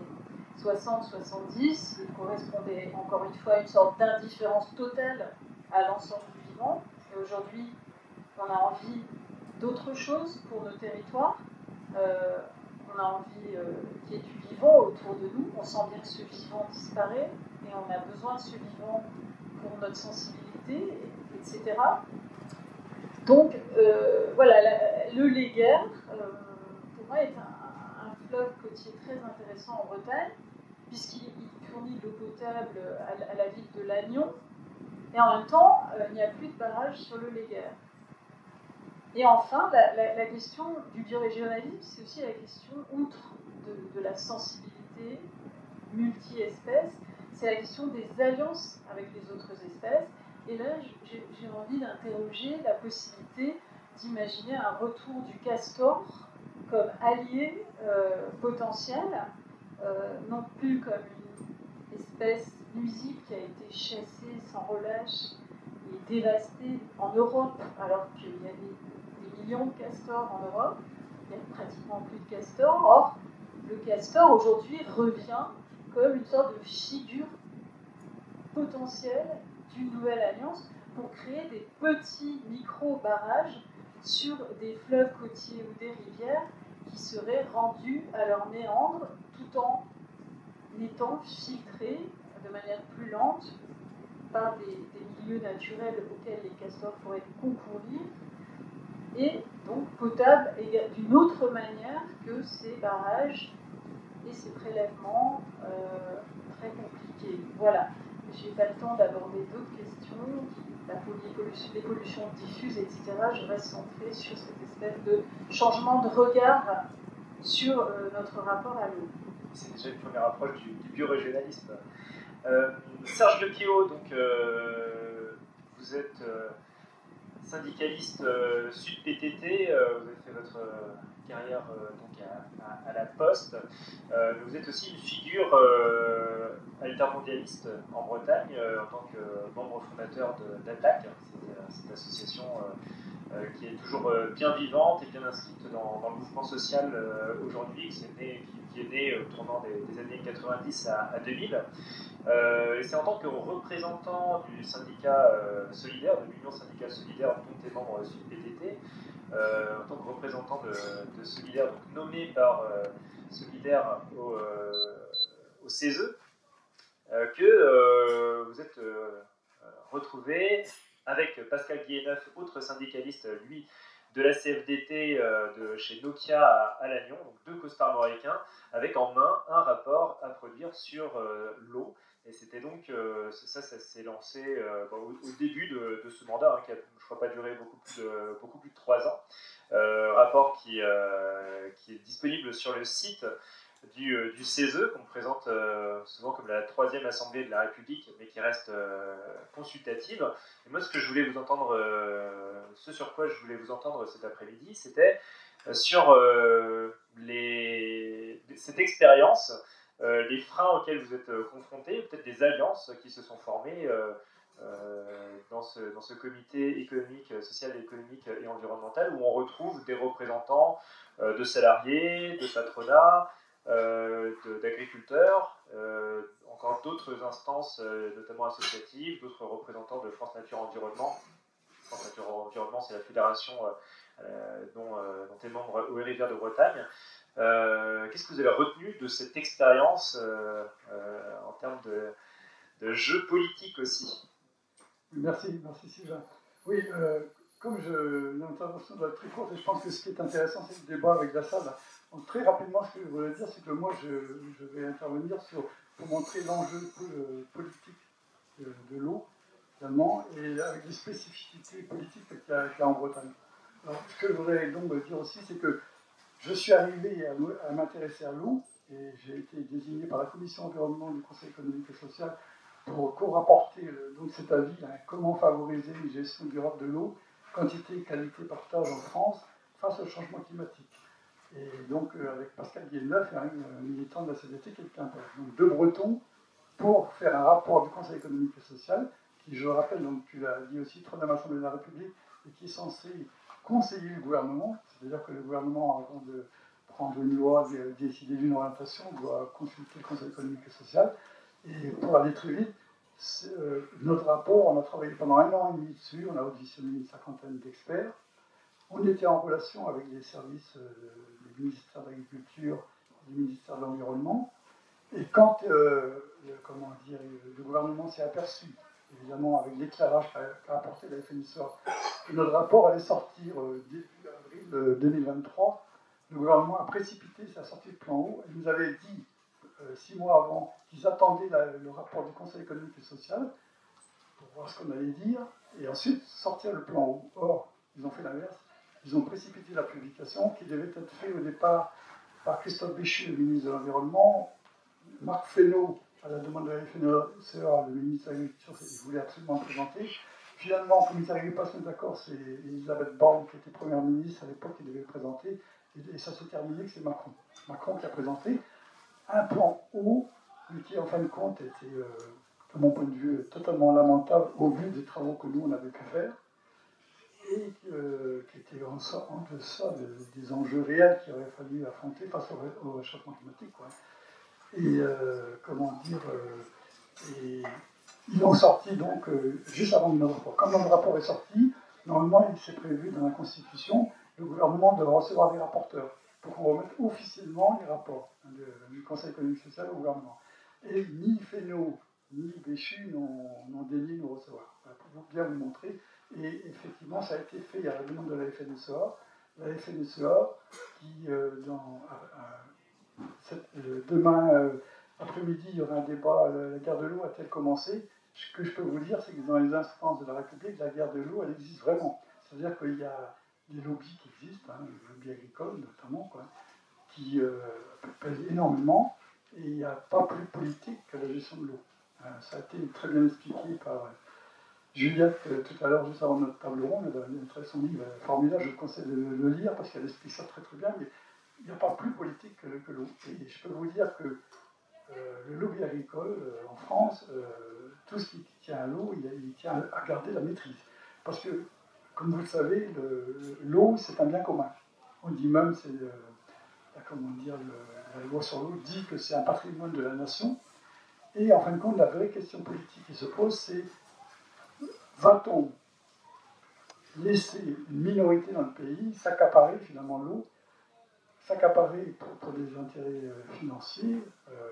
60-70, ils correspondaient encore une fois à une sorte d'indifférence totale à l'ensemble du vivant. Et aujourd'hui, on a envie d'autre chose pour nos territoires. On a envie qu'il y ait du vivant autour de nous. On sent bien que ce vivant disparaît et on a besoin de ce vivant pour notre sensibilité, etc. Donc, voilà, le Léguerre, pour moi, est un fleuve côtier très intéressant en Bretagne, puisqu'il fournit de l'eau potable à la ville de Lannion, et en même temps, il n'y a plus de barrage sur le Léguerre. Et enfin, la question du biorégionalisme, c'est aussi la question, outre de la sensibilité multi-espèces, c'est la question des alliances avec les autres espèces. Et là, j'ai envie d'interroger la possibilité d'imaginer un retour du castor comme allié potentiel, non plus comme une espèce nuisible qui a été chassée sans relâche et dévastée en Europe, alors qu'il y a des millions de castors en Europe, il n'y a pratiquement plus de castors. Or, le castor aujourd'hui revient comme une sorte de figure potentielle d'une nouvelle alliance pour créer des petits micro-barrages sur des fleuves côtiers ou des rivières qui seraient rendus à leur méandre tout en étant filtrés de manière plus lente par des milieux naturels auxquels les castors pourraient concourir et donc potables d'une autre manière que ces barrages et ces prélèvements très compliqués. Voilà. Je n'ai pas le temps d'aborder d'autres questions, les pollutions diffuses, etc. Je reste centrée sur cette espèce de changement de regard sur notre rapport à l'eau. C'est déjà une première approche du biorégionalisme. Serge Lepio, donc, vous êtes syndicaliste Sud PTT, vous avez fait votre carrière donc à la Poste. Vous êtes aussi une figure altermondialiste en Bretagne en tant que membre fondateur d'Attaque, cette association qui est toujours bien vivante et bien inscrite dans le mouvement social aujourd'hui, qui est né au tournant des années 90 à 2000. Et c'est en tant que représentant du syndicat solidaire, de l'Union syndicale solidaire, dont est membre Sud PTT, en tant que représentant de Solidaire, donc nommé par Solidaire au CESE, que vous êtes retrouvé avec Pascal Guilleneuf, autre syndicaliste, lui, de la CFDT de chez Nokia à Lannion, donc deux costards marocains, avec en main un rapport à produire sur l'eau. Et c'était donc, ça s'est lancé au début de ce mandat, qui a, je crois, pas duré beaucoup plus de 3 ans. Rapport qui est disponible sur le site du CESE, qu'on présente souvent comme la 3e Assemblée de la République, mais qui reste consultative. Et moi, ce sur quoi je voulais vous entendre cet après-midi, c'était sur cette expérience les freins auxquels vous êtes confrontés, peut-être des alliances qui se sont formées dans ce comité économique, social, économique et environnemental, où on retrouve des représentants de salariés, de patronat, d'agriculteurs, encore d'autres instances, notamment associatives, d'autres représentants de France Nature Environnement. France Nature Environnement, c'est la fédération dont est membre OR Rivière de Bretagne. Qu'est-ce que vous avez retenu de cette expérience en termes de jeu politique aussi? Merci Sylvain. Oui, comme l'intervention doit être très courte, et je pense que ce qui est intéressant, c'est le débat avec la salle. Donc, très rapidement, ce que je voulais dire, c'est que moi, je vais intervenir pour montrer l'enjeu politique de l'eau, finalement, et avec des spécificités politiques qu'il y a en Bretagne. Alors, ce que je voudrais donc dire aussi, c'est que je suis arrivé à m'intéresser à l'eau, et j'ai été désigné par la Commission environnement du Conseil économique et social pour co-rapporter donc cet avis, comment favoriser une gestion durable de l'eau, quantité, qualité, partage en France, face au changement climatique. Et donc avec Pascal Guilneuf, un militant de la CDT qui est Quimper. Donc deux Bretons pour faire un rapport du Conseil économique et social, qui, je le rappelle, donc tu l'as dit aussi, trône à l'Assemblée de la République, et qui est censé conseiller le gouvernement, c'est-à-dire que le gouvernement, avant de prendre une loi, de décider d'une orientation, doit consulter le Conseil économique et social. Et pour aller très vite, notre rapport, on a travaillé pendant 1 an et demi dessus, on a auditionné une 50aine d'experts. On était en relation avec les services du ministère de l'Agriculture et du ministère de l'Environnement. Et quand le gouvernement s'est aperçu, évidemment avec l'éclairage qu'a apporté la FNSEA, que notre rapport allait sortir début avril 2023, le gouvernement a précipité sa sortie de plan eau. Il nous avait dit 6 mois avant qu'ils attendaient le rapport du Conseil économique et social pour voir ce qu'on allait dire, et ensuite sortir le plan eau. Or, ils ont fait l'inverse. Ils ont précipité la publication qui devait être faite au départ par Christophe Béchu, le ministre de l'Environnement, Marc Fesneau, à la demande de la FNSEA, le ministre de l'Agriculture, il voulait absolument le présenter. Finalement, comme ils n'arrivaient pas à se mettre d'accord, c'est Elisabeth Borne, qui était première ministre à l'époque, qui devait le présenter, et ça s'est terminé que c'est Macron. Macron qui a présenté un plan eau, mais qui en fin de compte était, de mon point de vue, totalement lamentable au vu des travaux que nous on avait pu faire, et qui était en deçà des enjeux réels qu'il aurait fallu affronter face au réchauffement climatique, quoi. Et et ils l'ont sorti donc juste avant notre rapport. Quand notre rapport est sorti, normalement il s'est prévu dans la Constitution, le gouvernement doit recevoir des rapporteurs pour qu'on remette officiellement les rapports du Conseil économique et social au gouvernement. Et ni Fesneau ni Béchu n'ont daigné nous recevoir. Voilà, pour bien vous montrer. Et effectivement, ça a été fait à la demande de la FNSEA. La FNSEA qui, demain après-midi, il y aura un débat, la guerre de l'eau a-t-elle commencé? Ce que je peux vous dire, c'est que dans les instances de la République, la guerre de l'eau, elle existe vraiment. C'est-à-dire qu'il y a des lobbies qui existent, le lobby agricole notamment, quoi, qui pèsent énormément, et il n'y a pas plus politique que la gestion de l'eau. Ça a été très bien expliqué par Juliette tout à l'heure, juste avant notre table ronde. Elle a montré son livre formidable, je vous conseille de le lire parce qu'elle explique ça très très bien, mais il n'y a pas plus politique que l'eau. Et je peux vous dire que le lobby agricole en France, tout ce qui tient à l'eau, il tient à garder la maîtrise. Parce que, comme vous le savez, l'eau, c'est un bien commun. On dit même, la loi sur l'eau dit que c'est un patrimoine de la nation. Et en fin de compte, la vraie question politique qui se pose, c'est va-t-on laisser une minorité dans le pays s'accaparer finalement l'eau, s'accaparer pour des intérêts financiers,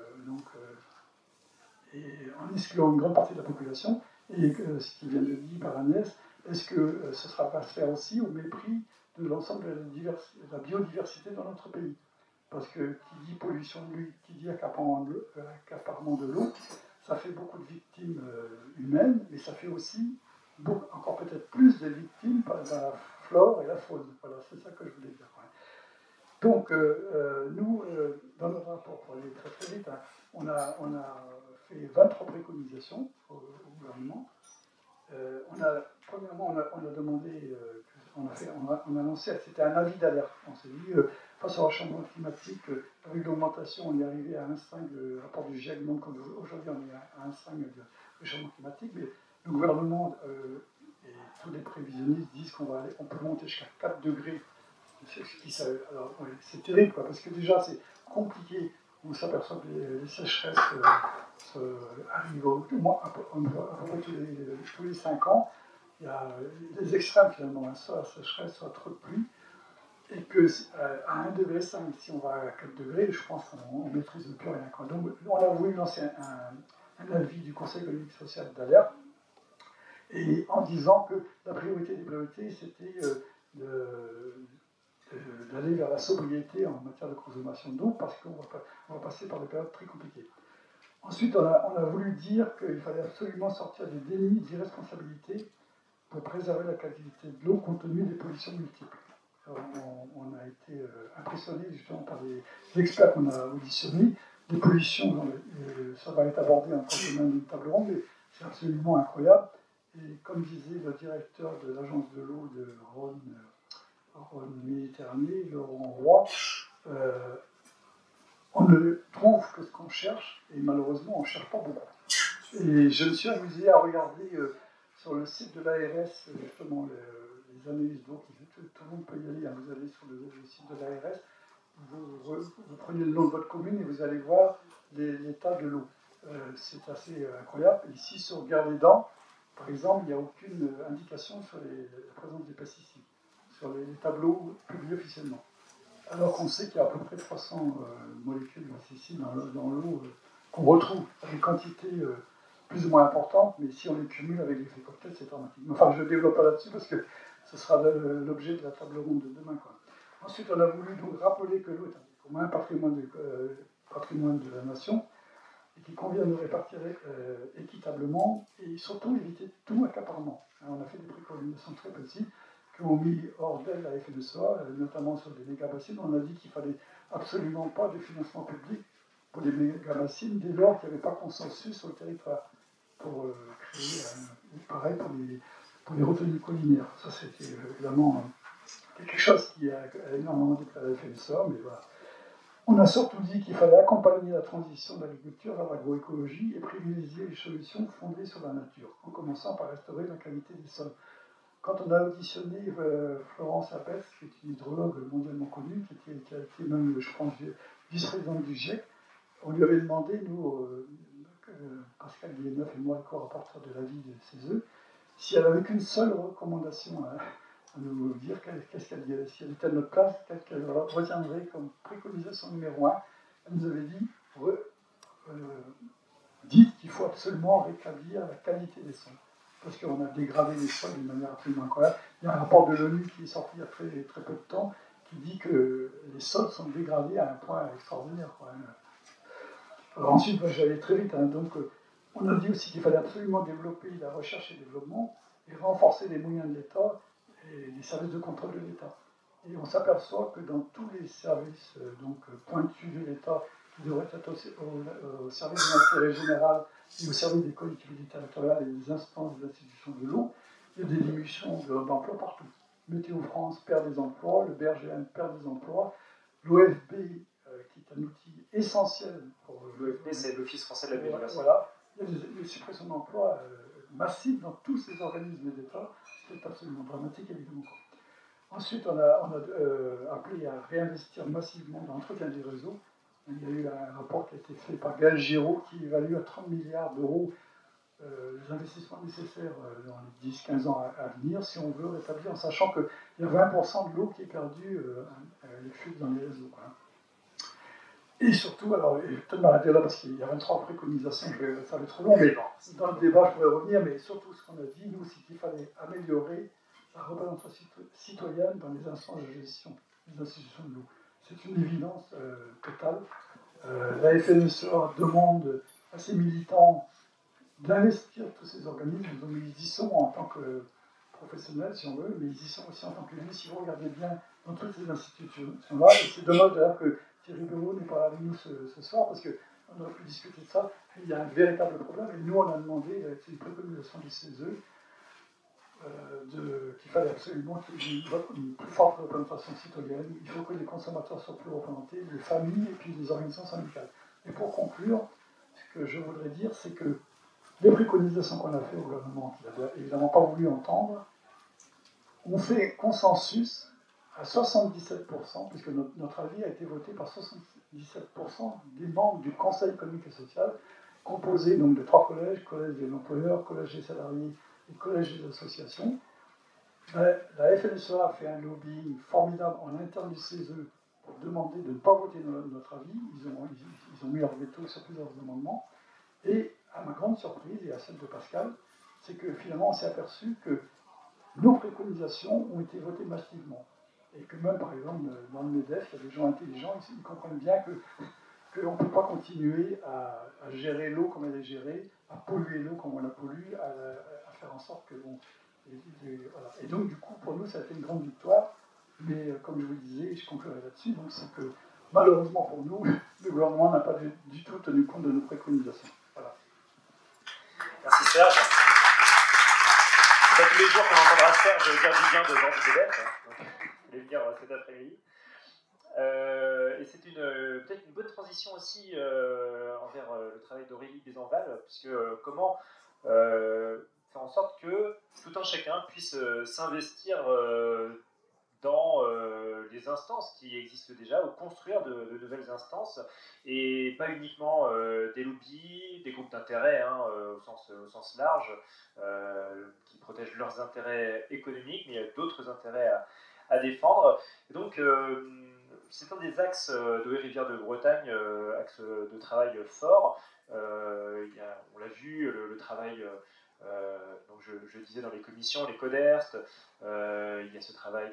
et en excluant une grande partie de la population, et ce qui vient de dire par Agnès, est-ce que ce sera pas se faire aussi au mépris de l'ensemble de la biodiversité dans notre pays? Parce que qui dit pollution de l'eau, qui dit accaparement de l'eau, ça fait beaucoup de victimes humaines, mais ça fait aussi encore peut-être plus de victimes par la flore et la faune. Voilà, c'est ça que je voulais dire. Donc, nous, dans notre rapport, pour aller très très vite, on a fait 23 préconisations au gouvernement. Premièrement, on a demandé, on a annoncé, c'était un avis d'alerte. On s'est dit, face au changement climatique, avec l'augmentation, on est arrivé à 1,5 le rapport du GIEC, donc aujourd'hui on est à 1,5 de changement climatique, mais le gouvernement et tous les prévisionnistes disent qu'on peut monter jusqu'à 4 degrés. Alors, ouais, c'est terrible, quoi, parce que déjà c'est compliqué. On s'aperçoit que les sécheresses arrivent au moins à peu près tous les 5 ans. Il y a des extrêmes finalement, soit la sécheresse, soit trop de pluie. Et qu'à 1,5 degré, si on va à 4 degrés, je pense qu'on ne maîtrise plus rien. Donc on a voulu lancer un avis du Conseil économique et social d'alerte, et en disant que la priorité des priorités, c'était d'aller vers la sobriété en matière de consommation d'eau, parce qu'on va passer par des périodes très compliquées. Ensuite, on a voulu dire qu'il fallait absolument sortir des dénis d'irresponsabilité pour préserver la qualité de l'eau compte tenu des pollutions multiples. Alors, on a été impressionné justement par les experts qu'on a auditionnés. Les pollutions, ça va être abordé en tant d'une table ronde, mais c'est absolument incroyable. Et comme disait le directeur de l'agence de l'eau de Rhône-Méditerranée, Laurent Roy, on ne trouve que ce qu'on cherche, et malheureusement on ne cherche pas beaucoup. Et je me suis amusé à regarder sur le site de l'ARS, justement, les analyses d'eau, tout le monde peut y aller, hein. Vous allez sur le site de l'ARS, vous prenez le nom de votre commune et vous allez voir l'état de l'eau. C'est assez incroyable. Ici, sur Gare-les-Dents, par exemple, il n'y a aucune indication sur la présence des pesticides, sur les tableaux publiés officiellement. Alors qu'on sait qu'il y a à peu près 300 molécules de pesticides dans l'eau qu'on retrouve à des quantités plus ou moins importantes, mais si on les cumule avec l'effet cocktail, c'est dramatique. Enfin, je ne développe pas là-dessus parce que ce sera l'objet de la table ronde de demain, quoi. Ensuite, on a voulu donc rappeler que l'eau est pour moi un patrimoine de la nation et qu'il convient de répartir équitablement et surtout éviter tout accaparement. Alors, on a fait des préconisations très précises qui ont mis hors d'elle la FNSEA, notamment sur des méga-bassines. On a dit qu'il ne fallait absolument pas de financement public pour les méga-bassines dès lors qu'il n'y avait pas consensus sur le territoire pour créer pareil pour les retenues collinaires. Ça, c'était évidemment quelque chose qui a énormément déclaré la FNSEA, mais voilà. On a surtout dit qu'il fallait accompagner la transition de l'agriculture vers l'agroécologie et privilégier les solutions fondées sur la nature, en commençant par restaurer la qualité des sols. Quand on a auditionné Florence Abès, qui est une hydrologue mondialement connue, qui a été même, je pense, vice-présidente du GIEC, on lui avait demandé, nous, Pascal Guilleneuve et moi, le co-rapporteur de l'avis de CESE, si elle n'avait qu'une seule recommandation à nous dire, qu'est-ce qu'elle dirait. Si elle était à notre place, qu'est-ce qu'elle retiendrait comme préconisation numéro 1. Elle nous avait dit, dites qu'il faut absolument rétablir la qualité des sols. Parce qu'on a dégradé les sols d'une manière absolument incroyable. Il y a un rapport de l'ONU qui est sorti il y a très, très peu de temps qui dit que les sols sont dégradés à un point extraordinaire, quoi. Alors ensuite, j'allais très vite. Donc, on a dit aussi qu'il fallait absolument développer la recherche et le développement et renforcer les moyens de l'État et les services de contrôle de l'État. Et on s'aperçoit que dans tous les services pointus de l'État, qui devraient être au service de l'intérêt général et au service des collectivités territoriales et des instances des institutions de l'eau, il y a des diminutions d'emplois partout. Météo France perd des emplois, le BRGN perd des emplois, l'OFB, qui est un outil essentiel pour... L'OFB, c'est l'Office français de la biodiversité. Voilà, il y a des suppressions d'emplois massives dans tous ces organismes d'État, c'est absolument dramatique, évidemment. Ensuite, on a appelé à réinvestir massivement dans l'entretien des réseaux. Il y a eu un rapport qui a été fait par Gaël Giraud qui évalue à 30 milliards d'euros les investissements nécessaires dans les 10-15 ans à venir si on veut rétablir, en sachant qu'il y a 20% de l'eau qui est perdue, les fuites dans les réseaux. Quoi. Et surtout, alors, je vais peut-être m'arrêter là parce qu'il y a 23 préconisations, ça va être trop long, mais dans le débat, je pourrais revenir, mais surtout ce qu'on a dit, nous, c'est qu'il fallait améliorer la représentation citoyenne dans les instances de gestion des institutions de l'eau. C'est une évidence totale. La FNSEA demande à ses militants d'investir tous ces organismes, donc ils y sont en tant que professionnels, si on veut, mais ils y sont aussi en tant qu'élus, si vous regardez bien dans toutes ces institutions-là. Et c'est dommage d'ailleurs que Thierry Bereau n'est pas avec nous ce soir, parce qu'on aurait pu discuter de ça. Il y a un véritable problème, et nous on a demandé, c'est une préconisation du CESE, qu'il qu'il fallait absolument qu'il y ait une plus forte représentation citoyenne. Il faut que les consommateurs soient plus représentés, les familles et puis les organisations syndicales. Et pour conclure, ce que je voudrais dire, c'est que les préconisations qu'on a fait au gouvernement, qu'il n'a évidemment pas voulu entendre, ont fait consensus à 77%, puisque notre avis a été voté par 77% des membres du Conseil économique et social, composé donc de 3 collèges, collège des employeurs, collège des salariés et collège des associations. La FNSEA a fait un lobbying formidable en interne du CESE pour demander de ne pas voter notre avis. Ils ont mis leur veto sur plusieurs amendements. Et à ma grande surprise, et à celle de Pascal, c'est que finalement on s'est aperçu que nos préconisations ont été votées massivement. Et que même, par exemple, dans le MEDEF, il y a des gens intelligents, ils comprennent bien qu'on ne peut pas continuer à gérer l'eau comme elle est gérée, à polluer l'eau comme on la pollue, à faire en sorte que... voilà. Et donc, du coup, pour nous, ça a été une grande victoire. Mais comme je vous le disais, et je conclurai là-dessus, donc c'est que malheureusement pour nous, le gouvernement n'a pas du tout tenu compte de nos préconisations. Voilà. Merci Serge. C'est pas tous les jours qu'on entendra Serge dire du bien de Jean Pédette. Je vais venir cet après-midi. Et c'est peut-être une bonne transition aussi envers le travail d'Aurélie Bézenval, puisque comment faire en sorte que tout un chacun puisse s'investir dans les instances qui existent déjà, ou construire de nouvelles instances, et pas uniquement des lobbies, des groupes d'intérêt au sens large, qui protègent leurs intérêts économiques, mais il y a d'autres intérêts à défendre. Et donc, c'est un des axes de Rivière de Bretagne, axe de travail fort. On l'a vu, le travail... donc je disais dans les commissions, les CODERST, il y a ce travail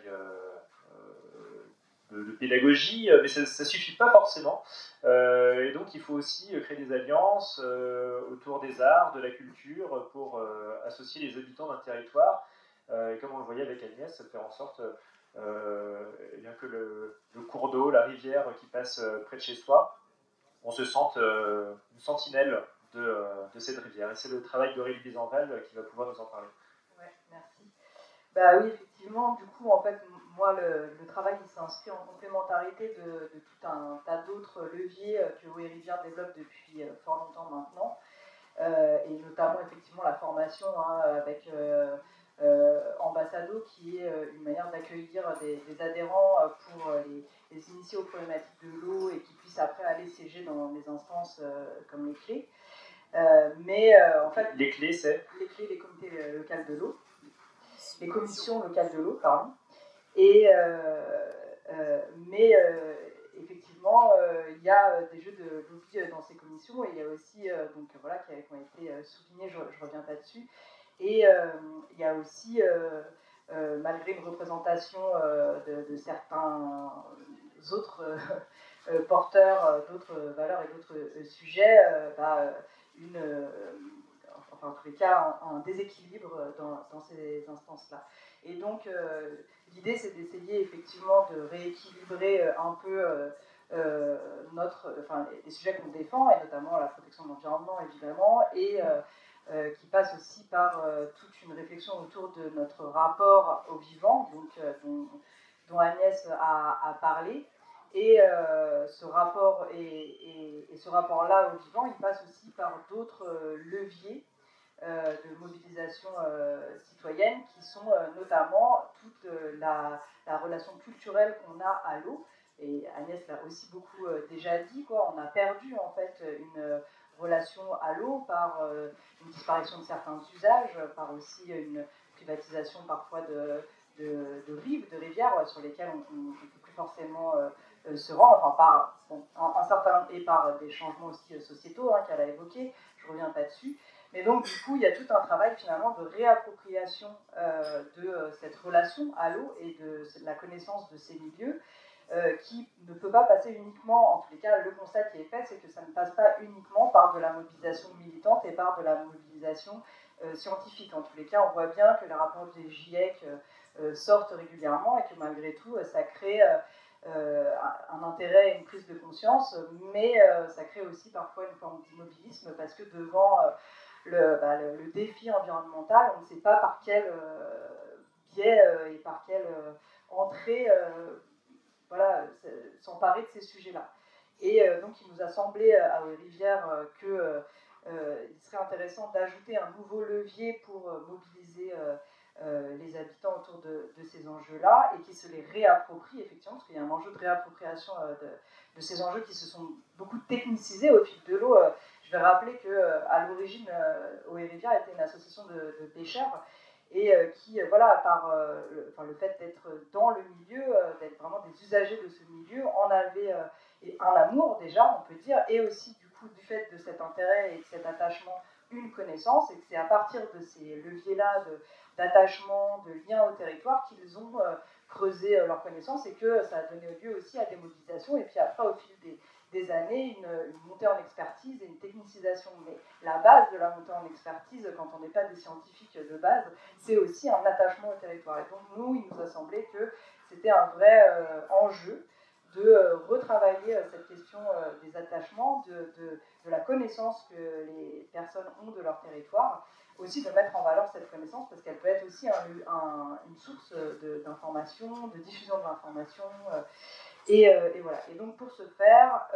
de pédagogie, mais ça ne suffit pas forcément. Et donc il faut aussi créer des alliances autour des arts, de la culture, pour associer les habitants d'un territoire. Et comme on le voyait avec Agnès, faire en sorte bien que le cours d'eau, la rivière qui passe près de chez soi, on se sente une sentinelle de cette rivière. Et c'est le travail d'Aurélie Bézenval qui va pouvoir nous en parler. Ouais, merci. Bah oui, effectivement, du coup, en fait, moi, le travail il s'inscrit en complémentarité de tout un tas d'autres leviers que Eau et Rivière développe depuis fort longtemps maintenant, et notamment, effectivement, la formation avec Ambassado, qui est une manière d'accueillir des adhérents pour les initier aux problématiques de l'eau et qui puissent après aller siéger dans des instances comme les clés. En fait, les clés, c'est les clés, les comités locales de l'eau, les commissions locales de l'eau, pardon. Et effectivement, il y a des jeux de lobby dans ces commissions, et il y a aussi donc voilà qui ont été soulignés. Je reviens pas dessus. Et il y a aussi, malgré une représentation de certains autres porteurs d'autres valeurs et d'autres sujets, en tous les cas, un déséquilibre dans ces instances-là. Et donc, l'idée, c'est d'essayer effectivement de rééquilibrer un peu les sujets qu'on défend, et notamment la protection de l'environnement, évidemment, et qui passe aussi par toute une réflexion autour de notre rapport au vivant, donc, dont Agnès a parlé. Et ce rapport-là au vivant, il passe aussi par d'autres leviers de mobilisation citoyenne, qui sont notamment toute la relation culturelle qu'on a à l'eau. Et Agnès l'a aussi beaucoup déjà dit, quoi. On a perdu en fait une relation à l'eau par une disparition de certains usages, par aussi une privatisation parfois de rives, de rivières sur lesquelles on ne peut plus forcément se rendre, par des changements aussi sociétaux qu'elle a évoqués, je ne reviens pas dessus. Mais donc, du coup, il y a tout un travail finalement de réappropriation de cette relation à l'eau et de la connaissance de ces milieux, qui ne peut pas passer uniquement, en tous les cas, le constat qui est fait, c'est que ça ne passe pas uniquement par de la mobilisation militante et par de la mobilisation scientifique. En tous les cas, on voit bien que les rapports des GIEC sortent régulièrement, et que malgré tout, ça crée un intérêt et une prise de conscience, mais ça crée aussi parfois une forme d'immobilisme, parce que devant le défi environnemental, on ne sait pas par quel biais entrer, s'emparer de ces sujets-là. Et donc il nous a semblé à Haut-et-Rivière qu'il serait intéressant d'ajouter un nouveau levier pour mobiliser les habitants autour de ces enjeux-là et qui se les réapproprient effectivement, parce qu'il y a un enjeu de réappropriation de ces enjeux qui se sont beaucoup technicisés au fil de l'eau. Je vais rappeler qu'à l'origine, Haut-et-Rivière était une association de pêcheurs et qui, par le fait d'être dans le milieu, d'être vraiment des usagers de ce milieu, en avait un amour déjà, on peut dire, et aussi du coup du fait de cet intérêt et de cet attachement, une connaissance, et que c'est à partir de ces leviers-là d'attachement, de lien au territoire qu'ils ont creusé leur connaissance et que ça a donné lieu aussi à des mobilisations et puis après au fil des années une montée en expertise et une technicisation. Mais la base de la montée en expertise, quand on n'est pas des scientifiques de base, c'est aussi un attachement au territoire. Et donc nous, il nous a semblé que c'était un vrai enjeu de retravailler cette question des attachements, de la connaissance que les personnes ont de leur territoire, aussi de mettre en valeur cette connaissance parce qu'elle peut être aussi une source d'information, de diffusion de l'information. Et voilà. Et donc pour ce faire,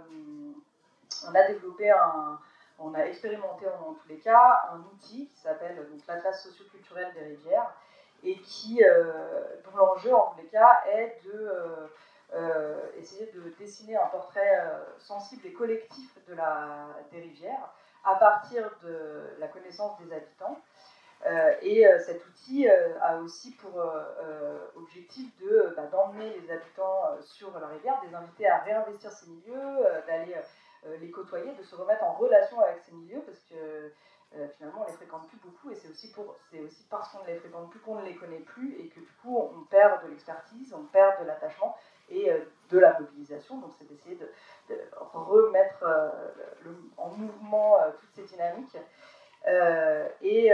on a développé on a expérimenté en tous les cas un outil qui s'appelle l'Atlas socioculturel des rivières et dont l'enjeu en tous les cas est de essayer de dessiner un portrait sensible et collectif des rivières à partir de la connaissance des habitants. Cet outil a aussi pour objectif d'emmener les habitants sur la rivière, de les inviter à réinvestir ces milieux, d'aller les côtoyer, de se remettre en relation avec ces milieux, parce que finalement on ne les fréquente plus beaucoup, et c'est aussi parce qu'on ne les fréquente plus qu'on ne les connaît plus, et que du coup on perd de l'expertise, on perd de l'attachement et de la mobilisation. Donc c'est d'essayer de remettre en mouvement toutes ces dynamiques. Et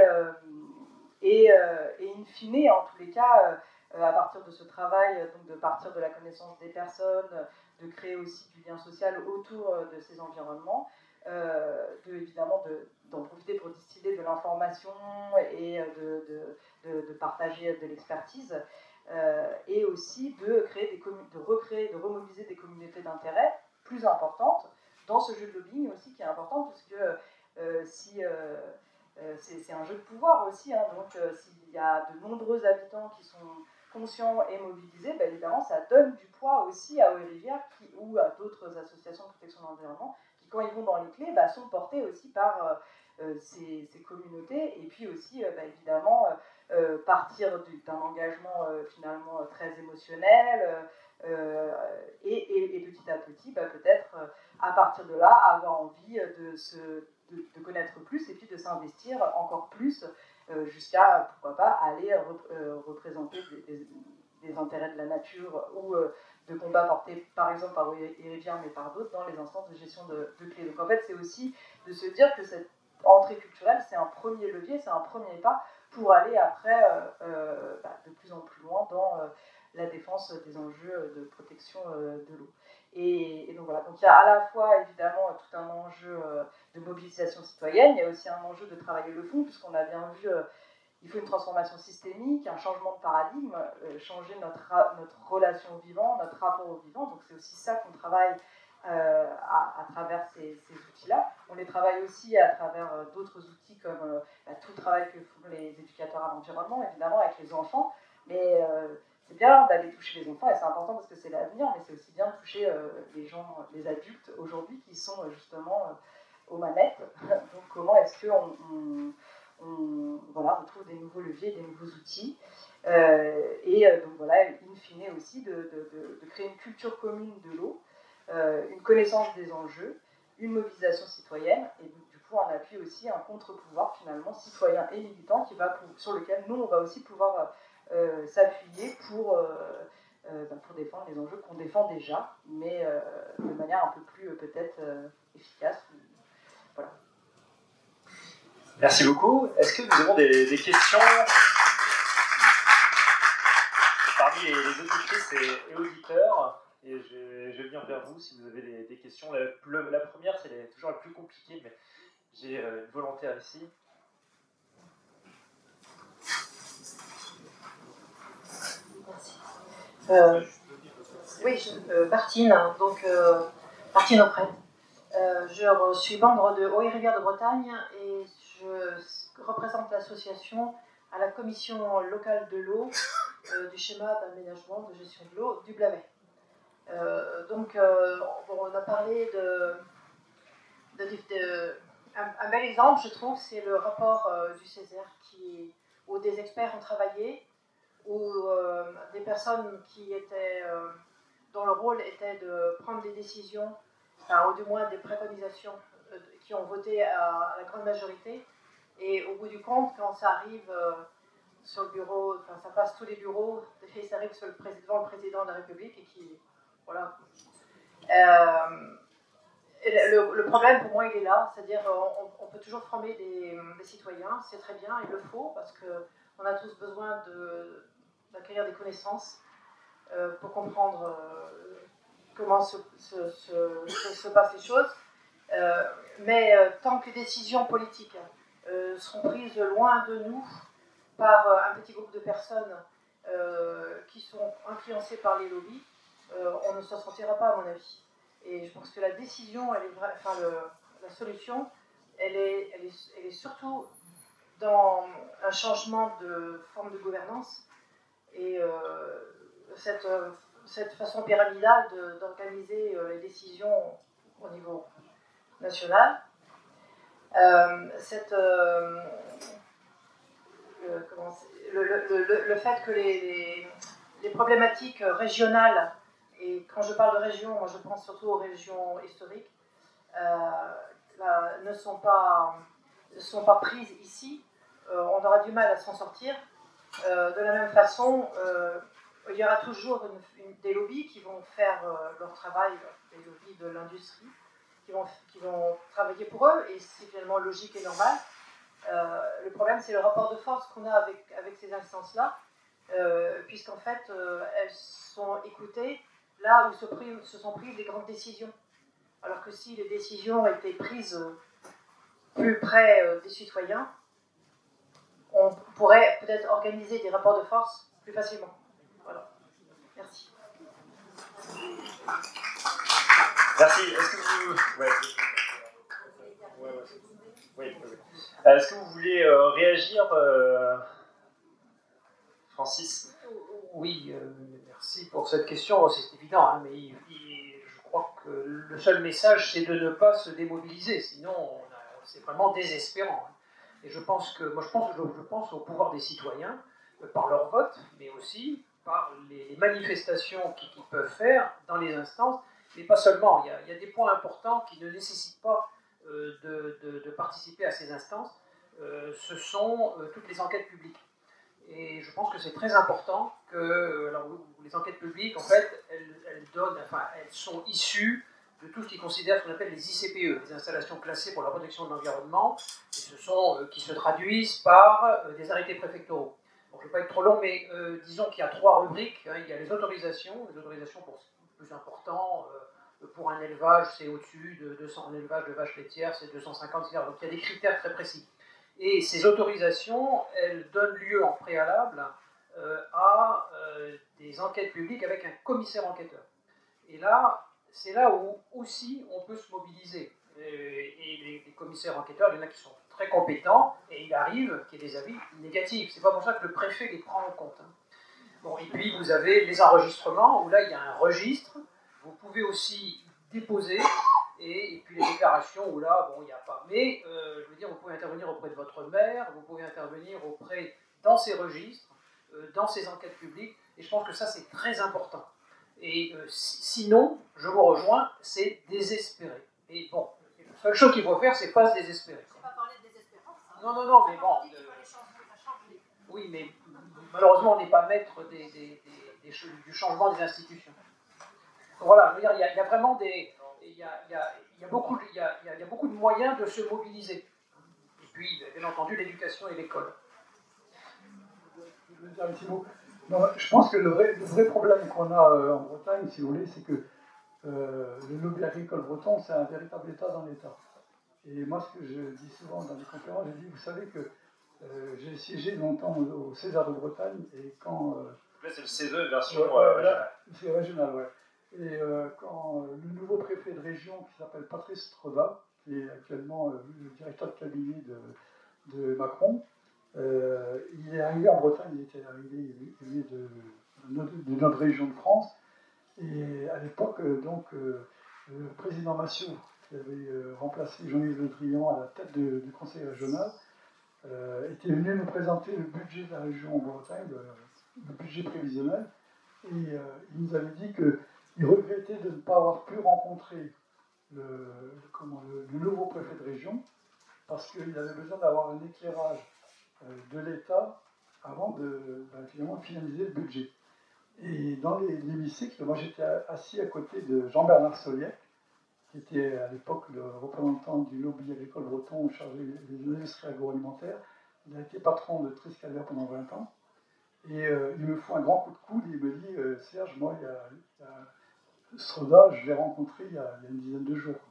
in fine, en tous les cas, à partir de ce travail, donc de partir de la connaissance des personnes, de créer aussi du lien social autour de ces environnements, évidemment d'en profiter pour distiller de l'information et de partager de l'expertise, et aussi de remobiliser des communautés d'intérêt plus importantes dans ce jeu de lobbying aussi qui est important, puisque c'est un jeu de pouvoir aussi, hein, donc s'il y a de nombreux habitants qui sont conscients et mobilisés, évidemment ça donne du poids aussi à Haut-et-Rivière ou à d'autres associations de protection de l'environnement qui, quand ils vont dans les clés, sont portés aussi par ces communautés, et puis aussi évidemment partir d'un engagement finalement très émotionnel, et petit à petit peut-être à partir de là avoir envie de connaître plus et puis de s'investir encore plus jusqu'à, pourquoi pas, aller représenter des intérêts de la nature ou de combats portés par exemple par Haut-et-Rivière mais par d'autres dans les instances de gestion de clés. Donc en fait c'est aussi de se dire que cette entrée culturelle c'est un premier levier, c'est un premier pas pour aller après de plus en plus loin dans la défense des enjeux de protection de l'eau. Et donc voilà, donc il y a à la fois évidemment tout un enjeu de mobilisation citoyenne, il y a aussi un enjeu de travailler le fond, puisqu'on a bien vu, il faut une transformation systémique, un changement de paradigme, changer notre relation au vivant, notre rapport au vivant, donc c'est aussi ça qu'on travaille à travers ces outils-là. On les travaille aussi à travers d'autres outils comme tout le travail que font les éducateurs à l'environnement, évidemment, avec les enfants, mais c'est bien d'aller toucher les enfants et c'est important parce que c'est l'avenir, mais c'est aussi bien de toucher les adultes aujourd'hui qui sont justement aux manettes. Donc comment est-ce qu'on retrouve des nouveaux leviers, des nouveaux outils, donc voilà, in fine aussi de créer une culture commune de l'eau, une connaissance des enjeux, une mobilisation citoyenne, et du coup on appuie aussi un contre-pouvoir finalement citoyen et militant sur lequel nous on va aussi pouvoir s'appuyer pour défendre les enjeux qu'on défend déjà, mais de manière un peu plus peut-être efficace. Voilà. Merci beaucoup. Est-ce que nous avons des questions parmi les auditrices et auditeurs? Et je vais venir vers vous si vous avez des questions. La première, c'est toujours la plus compliquée, mais j'ai une volontaire ici. Merci. Oui, Martine, donc Martine Auprette. Je suis membre de Eau et Rivières de Bretagne et je représente l'association à la commission locale de l'eau du schéma d'aménagement de gestion de l'eau du Blavet. On a parlé un bel exemple, je trouve, c'est le rapport du Césaire où des experts ont travaillé, où des personnes dont le rôle était de prendre des décisions, ou du moins des préconisations, qui ont voté à la grande majorité. Et au bout du compte, quand ça arrive sur le bureau, ça passe tous les bureaux, et ça arrive devant le président de la République, et qui, voilà. Le problème pour moi il est là, c'est-à-dire on peut toujours former des citoyens, c'est très bien, il le faut, parce qu'on a tous besoin d'acquérir des connaissances pour comprendre comment se passent les choses. Mais tant que les décisions politiques seront prises loin de nous par un petit groupe de personnes qui sont influencées par les lobbies, on ne s'en sortira pas, à mon avis. Et je pense que la décision, la solution, elle est surtout dans un changement de forme de gouvernance et cette façon pyramidale d'organiser les décisions au niveau national. Le fait que les problématiques régionales, et quand je parle de région, moi je pense surtout aux régions historiques, ne sont pas prises ici, on aura du mal à s'en sortir. De la même façon, il y aura toujours des lobbies qui vont faire leur travail, des lobbies de l'industrie, qui vont travailler pour eux, et c'est finalement logique et normal. Le problème, c'est le rapport de force qu'on a avec ces instances-là, puisqu'en fait, elles sont écoutées là où se sont prises les grandes décisions. Alors que si les décisions étaient prises plus près des citoyens, on pourrait peut-être organiser des rapports de force plus facilement. Voilà. Merci. Merci. Est-ce que vous... Oui. Est-ce que vous voulez réagir, Francis ? Oui, merci pour cette question. C'est évident, hein, mais je crois que le seul message, c'est de ne pas se démobiliser. Sinon, c'est vraiment désespérant. Et je pense au pouvoir des citoyens, par leur vote, mais aussi par les manifestations qu'ils peuvent faire dans les instances, mais pas seulement. Il y a des points importants qui ne nécessitent pas de participer à ces instances. Ce sont toutes les enquêtes publiques. Et je pense que c'est très important que les enquêtes publiques, en fait, elles sont issues de tout ce qu'ils considèrent ce qu'on appelle les ICPE, les installations classées pour la protection de l'environnement, et qui se traduisent par des arrêtés préfectoraux. Bon, je ne vais pas être trop long, mais disons qu'il y a 3 rubriques. Hein. Il y a les autorisations pour plus important. Pour un élevage, c'est au-dessus de 200, un élevage de vaches laitières, c'est 250, etc. Donc il y a des critères très précis. Et ces autorisations, elles donnent lieu en préalable à des enquêtes publiques avec un commissaire enquêteur. Et là, c'est là où aussi on peut se mobiliser. Et les commissaires enquêteurs, il y en a qui sont très compétents, et il arrive qu'il y ait des avis négatifs. C'est pas pour ça que le préfet les prend en compte. Hein. Bon, et puis vous avez les enregistrements, où là il y a un registre. Vous pouvez aussi déposer, et puis les déclarations, où là, bon, il n'y a pas. Mais, je veux dire, vous pouvez intervenir auprès de votre maire, vous pouvez intervenir dans ces registres, dans ces enquêtes publiques, et je pense que ça, c'est très important. Et sinon, je vous rejoins, c'est désespérer. Et bon, la seule chose qu'il faut faire, c'est pas se désespérer. On va parler de désespérance. Non, mais bon. Oui, mais malheureusement, on n'est pas maître du changement des institutions. Voilà, je veux dire, il y a vraiment il y a beaucoup de moyens de se mobiliser. Et puis, bien entendu, l'éducation et l'école. Je veux dire un petit mot. Non, je pense que le vrai problème qu'on a en Bretagne, si vous voulez, c'est que le lobby agricole breton, c'est un véritable État dans l'État. Et moi, ce que je dis souvent dans les conférences, je dis, vous savez que j'ai siégé longtemps au César de Bretagne, et quand là, c'est le CESE version régionale. C'est régional, ouais. Et quand le nouveau préfet de région, qui s'appelle Patrice Troda, qui est actuellement le directeur de cabinet de Macron, il est arrivé en Bretagne, il était arrivé de notre région de France. Et à l'époque, donc, le président Massiot, qui avait remplacé Jean-Yves Le Drian à la tête du conseil régional, était venu nous présenter le budget de la région en Bretagne, le budget prévisionnel, et il nous avait dit qu'il regrettait de ne pas avoir pu rencontrer le nouveau préfet de région, parce qu'il avait besoin d'avoir un éclairage de l'État avant de finalement finaliser le budget. Et dans l'hémicycle, moi j'étais assis à côté de Jean-Bernard Soliec, qui était à l'époque le représentant du lobby agricole breton chargé des industries agroalimentaires. Il a été patron de Triscalder pendant 20 ans. Et il me fout un grand coup de coude et il me dit Serge, moi, il y a Sroda, je l'ai rencontré il y a une dizaine de jours.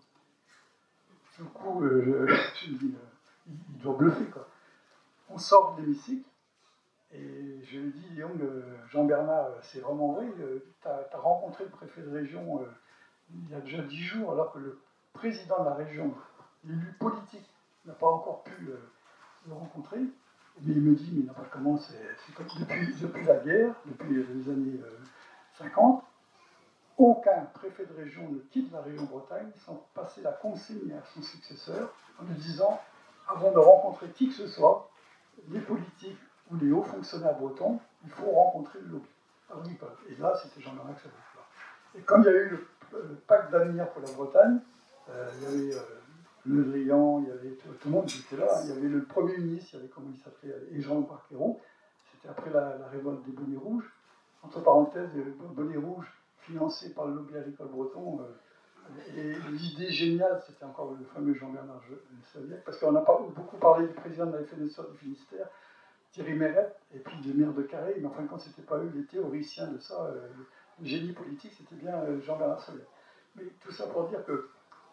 Du coup, je me dis il doit bluffer, quoi. On sort de l'hémicycle. Et je lui dis, Jean-Bernard, c'est vraiment vrai, tu as rencontré le préfet de région il y a déjà 10 jours, alors que le président de la région, l'élu politique, n'a pas encore pu le rencontrer. Mais il me dit, mais n'importe comment, c'est comme depuis la guerre, depuis les années 50, aucun préfet de région ne quitte la région Bretagne sans passer la consigne à son successeur en lui disant, avant de rencontrer qui que ce soit, les politiques ou les hauts fonctionnaires bretons, il faut rencontrer le lobby. Et là, c'était Jean-Bernard Xavier. Et comme il y a eu le pacte d'avenir pour la Bretagne, il y avait Le Drian, il y avait tout le monde qui était là. Il y avait le Premier ministre, il y avait comment il s'appelait, et Jean Barquero. C'était après la révolte des bonnets rouges. Entre parenthèses, les bonnets rouges financés par le lobby agricole breton. Et l'idée géniale, c'était encore le fameux Jean-Bernard Xavier, parce qu'on a beaucoup parlé du président de la FNSEA du Finistère, Thierry Méret, et puis de maire de Carré, mais en fin de compte, ce n'était pas eux les théoriciens de ça. Le génie politique, c'était bien Jean-Bernard Xavier. Mais tout ça pour dire que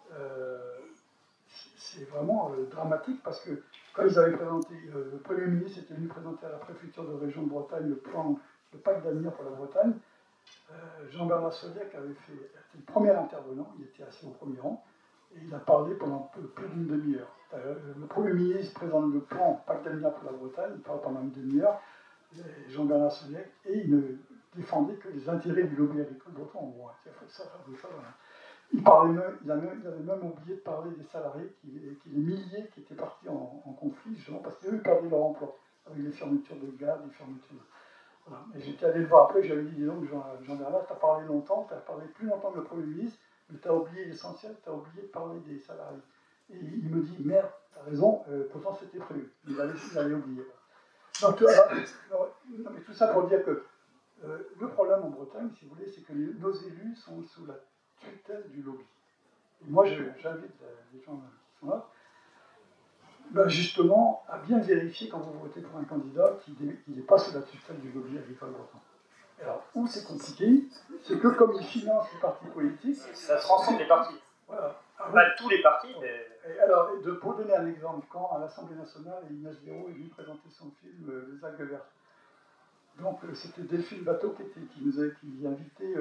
c'est vraiment dramatique, parce que quand ils avaient présenté, le Premier ministre était venu présenter à la préfecture de région de Bretagne le pacte d'avenir pour la Bretagne. Jean-Bernard Soliec avait été le premier intervenant, il était assis au premier rang, et il a parlé pendant plus d'une demi-heure. Le Premier ministre présente le plan Pacte d'avenir pour la Bretagne, il parle pendant une demi-heure, Jean-Bernard Soliec, et il ne défendait que les intérêts du lobby agricole breton. Bon, ça, voilà. Il avait même oublié de parler des salariés, les milliers qui étaient partis en conflit, justement, parce qu'eux perdaient leur emploi, avec les fermetures de gares, les fermetures de... Voilà. Et j'étais allé le voir après, j'avais dit, dis donc, Jean-Bernard, tu as parlé longtemps, tu as parlé plus longtemps que le Premier ministre, mais tu as oublié l'essentiel, tu as oublié de parler des salariés. Et il me dit, merde, tu as raison, pourtant c'était prévu. Il avait oublié. Donc, non, mais tout ça pour dire que le problème en Bretagne, si vous voulez, c'est que nos élus sont sous la tutelle du lobby. Et moi, j'invite les gens qui sont là, justement, à bien vérifier quand vous votez pour un candidat qu'il n'est pas sous la tutelle du lobby agricole breton. Alors, où c'est compliqué, c'est que comme il finance les partis politiques... Ça transcende les partis. Voilà. Pas tous les partis, mais... Et alors, pour donner un exemple, quand à l'Assemblée nationale, Inès Guéraud est venue présenter son film Les algues vertes. Donc, c'était Delphine Bateau qui nous avait invités,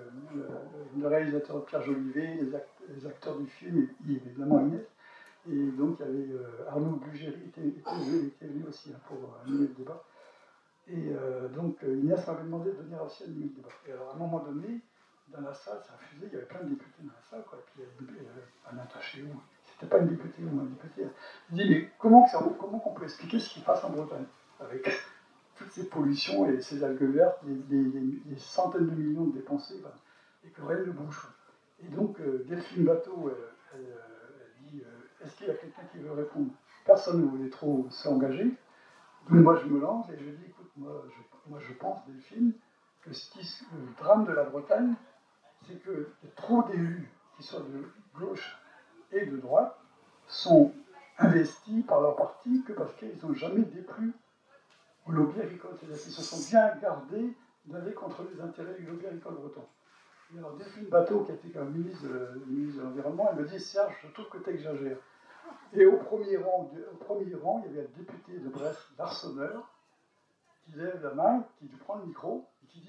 le réalisateur Pierre Jolivet, les acteurs du film, et évidemment Inès. Et donc, il y avait Arnaud Bugéry qui était venu aussi pour animer le débat. Et donc, Inès m'avait demandé de venir aussi animer le débat. Et alors, à un moment donné, dans la salle, ça a fusé, il y avait plein de députés dans la salle, quoi. Et puis, il y avait un attaché, c'était pas une députée ou un député. Il dit, mais comment on peut expliquer ce qui se passe en Bretagne avec toutes ces pollutions et ces algues vertes, les centaines de millions de dépensés, et que rien ne bouge. Et donc, Delphine Bateau, elle dit, est-ce qu'il y a quelqu'un qui veut répondre? Personne ne voulait trop s'engager. Donc moi, je me lance et je dis, écoute, moi je pense, Delphine, que le drame de la Bretagne, c'est que trop d'élus, qui soient de gauche et de droite, sont investis par leur parti que parce qu'ils n'ont jamais déplu au lobby agricole. C'est-à-dire qu'ils se sont bien gardés d'aller contre les intérêts du lobby agricole breton. Et alors Delphine Bateau, qui était quand même ministre de l'Environnement, elle me dit, Serge, je trouve que tu exagères. Et au premier rang, il y avait un député de Brest, Larsonneur, qui lève la main, qui prend le micro, et qui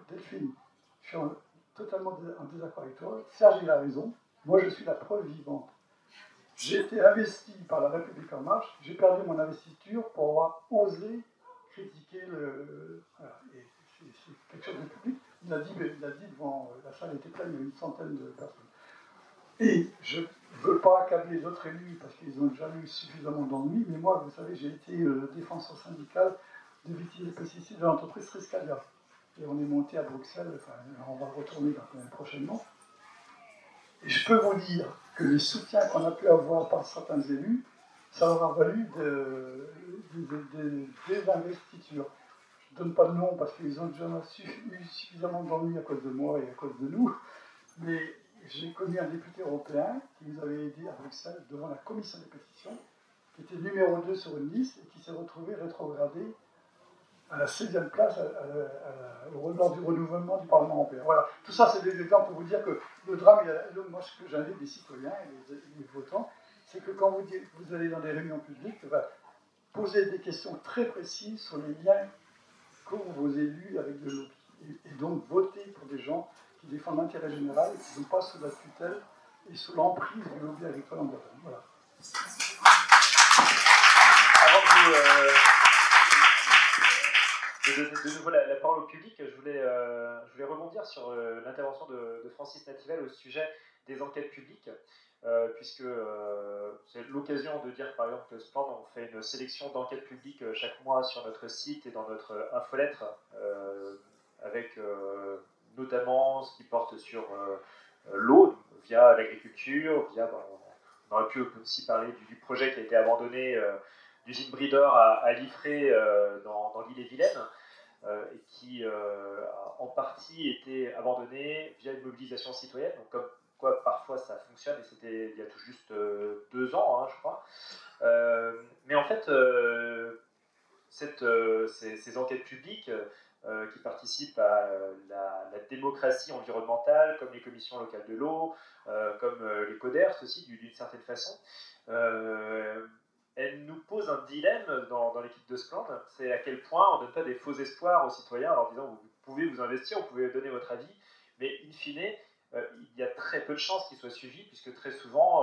Delphine, je suis totalement en désaccord avec toi. Serge, il a raison. Moi, je suis la preuve vivante. J'ai été investi par la République En Marche. J'ai perdu mon investiture pour avoir osé critiquer le... Voilà. Et c'est quelque chose de public. Il a dit devant la salle était pleine, il y avait une centaine de personnes. Et je ne veux pas accabler les autres élus parce qu'ils ont jamais eu suffisamment d'ennuis, mais moi, vous savez, j'ai été défenseur syndical de victimes de pesticides de l'entreprise Triscalia. Et on est monté à Bruxelles, enfin, on va retourner quand même prochainement. Et je peux vous dire que les soutiens qu'on a pu avoir par certains élus, ça leur a valu des investitures. Je ne donne pas de nom parce qu'ils ont déjà eu suffisamment d'ennuis à cause de moi et à cause de nous, mais j'ai connu un député européen qui nous avait aidé à Bruxelles devant la commission des pétitions, qui était numéro 2 sur une liste et qui s'est retrouvé rétrogradé à la 16e place lors du renouvellement du Parlement européen. Voilà, tout ça c'est des exemples pour vous dire que le drame, moi ce que j'invite des citoyens et des votants, c'est que quand vous allez dans des réunions publiques, posez des questions très précises sur les liens qu'ont vos élus avec le lobby. Et donc votez pour des gens qui défendent l'intérêt général et qui ne sont pas sous la tutelle et sous l'emprise du lobby agricole en Bretagne. Voilà. Avant de nouveau la parole au public, je voulais rebondir sur l'intervention de Francis Nativel au sujet des enquêtes publiques, puisque c'est l'occasion de dire par exemple que Splend, on fait une sélection d'enquêtes publiques chaque mois sur notre site et dans notre infolettre, avec notamment ce qui porte sur l'eau, via l'agriculture, on aurait pu aussi parler du projet qui a été abandonné d'usine Bridor à Liffré dans l'île-et-Vilaine, et qui a en partie été abandonné via une mobilisation citoyenne, donc comme quoi parfois ça fonctionne, et c'était il y a tout juste 2 ans, je crois. Mais en fait, ces enquêtes publiques qui participent à la démocratie environnementale, comme les commissions locales de l'eau, comme les CODERS aussi, d'une certaine façon, elle nous pose un dilemme dans l'équipe de Splend, c'est à quel point on ne donne pas des faux espoirs aux citoyens en leur disant vous pouvez vous investir, vous pouvez donner votre avis, mais in fine, il y a très peu de chances qu'il soit suivi, puisque très souvent,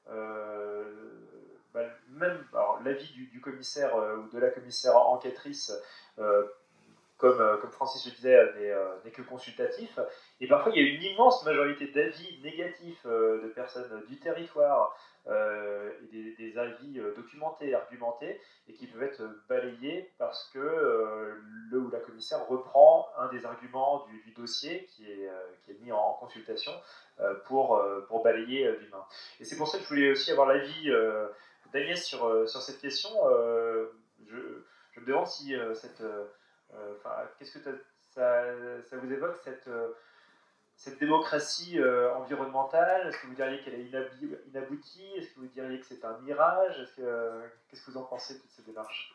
même l'avis du commissaire ou de la commissaire enquêtrice, comme Francis le disait, n'est que consultatif. Et parfois, il y a une immense majorité d'avis négatifs de personnes du territoire et des avis documentés, argumentés, et qui peuvent être balayés parce que le ou la commissaire reprend un des arguments du dossier qui est mis en consultation pour balayer du main. Et c'est pour ça que je voulais aussi avoir l'avis d'Agnès sur cette question. Je me demande si qu'est-ce que ça vous évoque cette démocratie environnementale? Est-ce que vous diriez qu'elle est inaboutie? Est-ce que vous diriez que c'est un mirage? Qu'est-ce que vous en pensez de toutes ces démarches?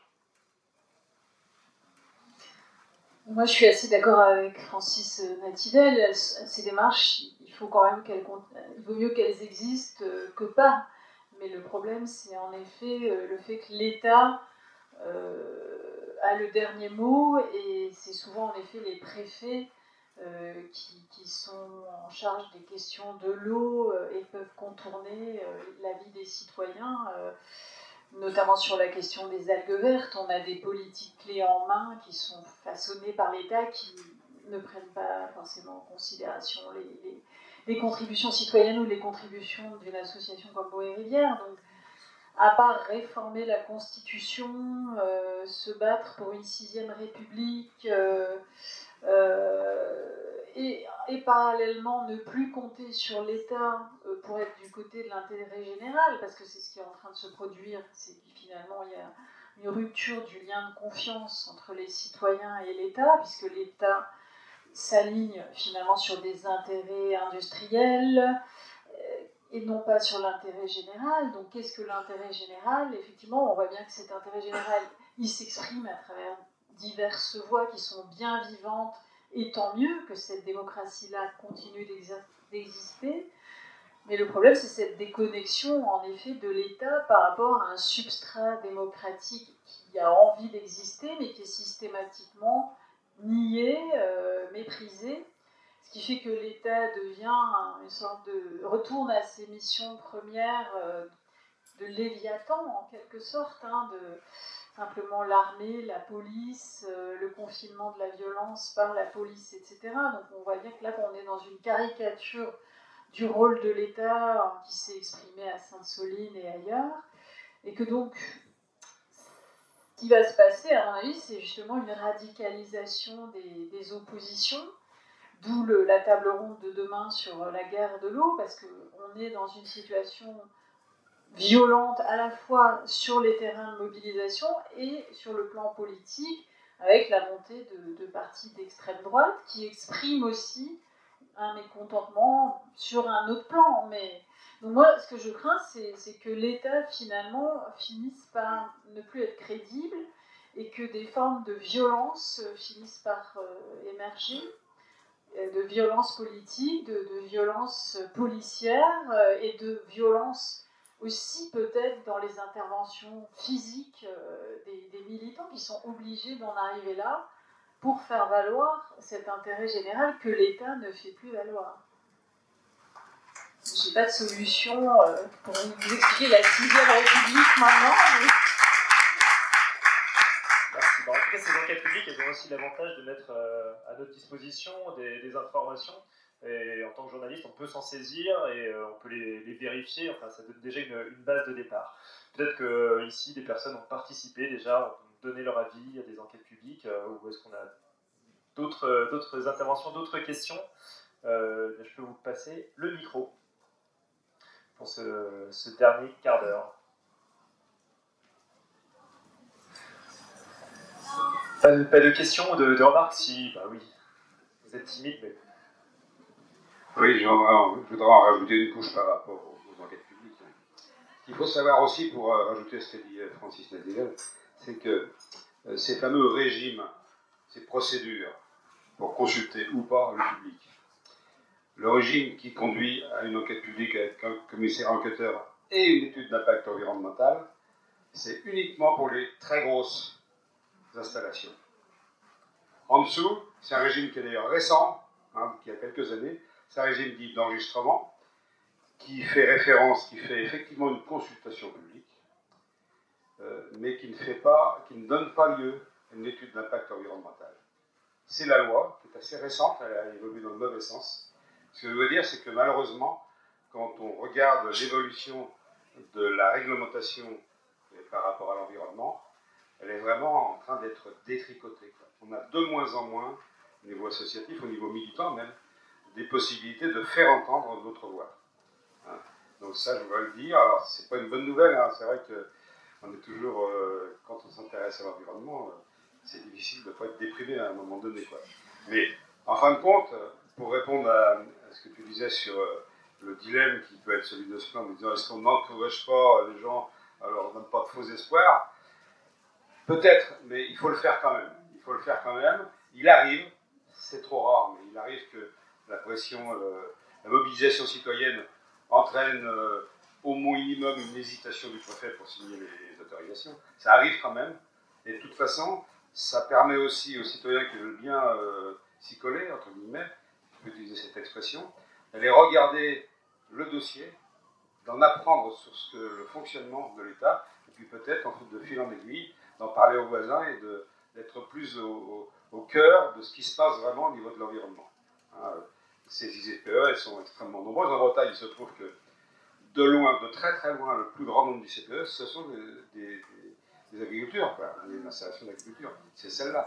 Moi, je suis assez d'accord avec Francis Nativel. Ces démarches, il faut quand même il vaut mieux qu'elles existent que pas. Mais le problème, c'est en effet le fait que l'État a le dernier mot, et c'est souvent en effet les préfets qui sont en charge des questions de l'eau et peuvent contourner la vie des citoyens, notamment sur la question des algues vertes. On a des politiques clés en main qui sont façonnées par l'État qui ne prennent pas forcément en considération les contributions citoyennes ou les contributions d'une association comme Bois et Rivière. Donc, à part réformer la Constitution, se battre pour une 6e République, et parallèlement ne plus compter sur l'État pour être du côté de l'intérêt général, parce que c'est ce qui est en train de se produire, c'est que finalement il y a une rupture du lien de confiance entre les citoyens et l'État, puisque l'État s'aligne finalement sur des intérêts industriels, et non pas sur l'intérêt général. Donc qu'est-ce que l'intérêt général? Effectivement, on voit bien que cet intérêt général, il s'exprime à travers diverses voix qui sont bien vivantes, et tant mieux que cette démocratie-là continue d'exister. Mais le problème, c'est cette déconnexion, en effet, de l'État par rapport à un substrat démocratique qui a envie d'exister, mais qui est systématiquement nié, mais méprisé, ce qui fait que l'État devient une sorte de... retourne à ses missions premières de Léviathan, en quelque sorte, de simplement l'armée, la police, le confinement de la violence par la police, etc. Donc on voit bien que là, on est dans une caricature du rôle de l'État qui s'est exprimé à Sainte-Soline et ailleurs, et que donc, ce qui va se passer, à mon avis, c'est justement une radicalisation des oppositions, d'où la table ronde de demain sur la guerre de l'eau, parce qu'on est dans une situation violente à la fois sur les terrains de mobilisation et sur le plan politique, avec la montée de partis d'extrême droite qui expriment aussi un mécontentement sur un autre plan. Mais donc moi, ce que je crains, c'est que l'État finalement finisse par ne plus être crédible et que des formes de violence finissent par émerger, de violence politique, de violence policière et de violence aussi peut-être dans les interventions physiques des militants qui sont obligés d'en arriver là pour faire valoir cet intérêt général que l'État ne fait plus valoir. Je n'ai pas de solution pour vous expliquer la 6e République maintenant. Mais... Merci. En tout cas, ces enquêtes publiques, elles ont aussi l'avantage de mettre à notre disposition des informations. Et en tant que journaliste, on peut s'en saisir et on peut les vérifier. Enfin, ça donne déjà une base de départ. Peut-être qu'ici, des personnes ont participé déjà, ont donné leur avis à des enquêtes publiques, ou est-ce qu'on a d'autres interventions, d'autres questions. Je peux vous passer le micro pour ce dernier quart d'heure. Pas de questions ou de remarques? Si, bah oui. Vous êtes timide, mais... Oui, je voudrais en rajouter une couche par rapport aux enquêtes publiques. Ce qu'il faut savoir aussi, pour rajouter ce qu'a dit Francis Nadegal, c'est que ces fameux régimes, ces procédures pour consulter ou pas le public, le régime qui conduit à une enquête publique avec un commissaire enquêteur et une étude d'impact environnemental, c'est uniquement pour les très grosses installations. En dessous, c'est un régime qui est d'ailleurs récent, qui a quelques années. C'est un régime dit d'enregistrement qui fait effectivement une consultation publique, mais qui ne donne pas lieu à une étude d'impact environnemental. C'est la loi, qui est assez récente, elle a évolué dans le mauvais sens. Ce que je veux dire, c'est que malheureusement, quand on regarde l'évolution de la réglementation par rapport à l'environnement, elle est vraiment en train d'être détricotée. On a de moins en moins, au niveau associatif, au niveau militant même, des possibilités de faire entendre notre voix. Donc ça, je voudrais le dire. Alors, c'est pas une bonne nouvelle, c'est vrai qu'on est toujours, quand on s'intéresse à l'environnement, c'est difficile de ne pas être déprimé à un moment donné. Mais, en fin de compte, pour répondre à ce que tu disais sur le dilemme qui peut être celui de ce plan, en disant est-ce qu'on n'encourage pas les gens à leur donner pas de faux espoirs? Peut-être, mais il faut le faire quand même. Il arrive, c'est trop rare, mais il arrive que la pression, la mobilisation citoyenne entraîne au minimum une hésitation du préfet pour signer les autorisations. Ça arrive quand même. Et de toute façon, ça permet aussi aux citoyens qui veulent bien s'y coller, entre guillemets, je peux utiliser cette expression, d'aller regarder le dossier, d'en apprendre sur le fonctionnement de l'État, et puis peut-être, en fait, de fil en aiguille, d'en parler aux voisins et d'être plus au cœur de ce qui se passe vraiment au niveau de l'environnement. Ces IZPE, elles sont extrêmement nombreuses. En Bretagne, il se trouve que de loin, de très très loin, le plus grand nombre d'ICPE, ce sont des agricultures, des installations d'agriculture. C'est celle-là.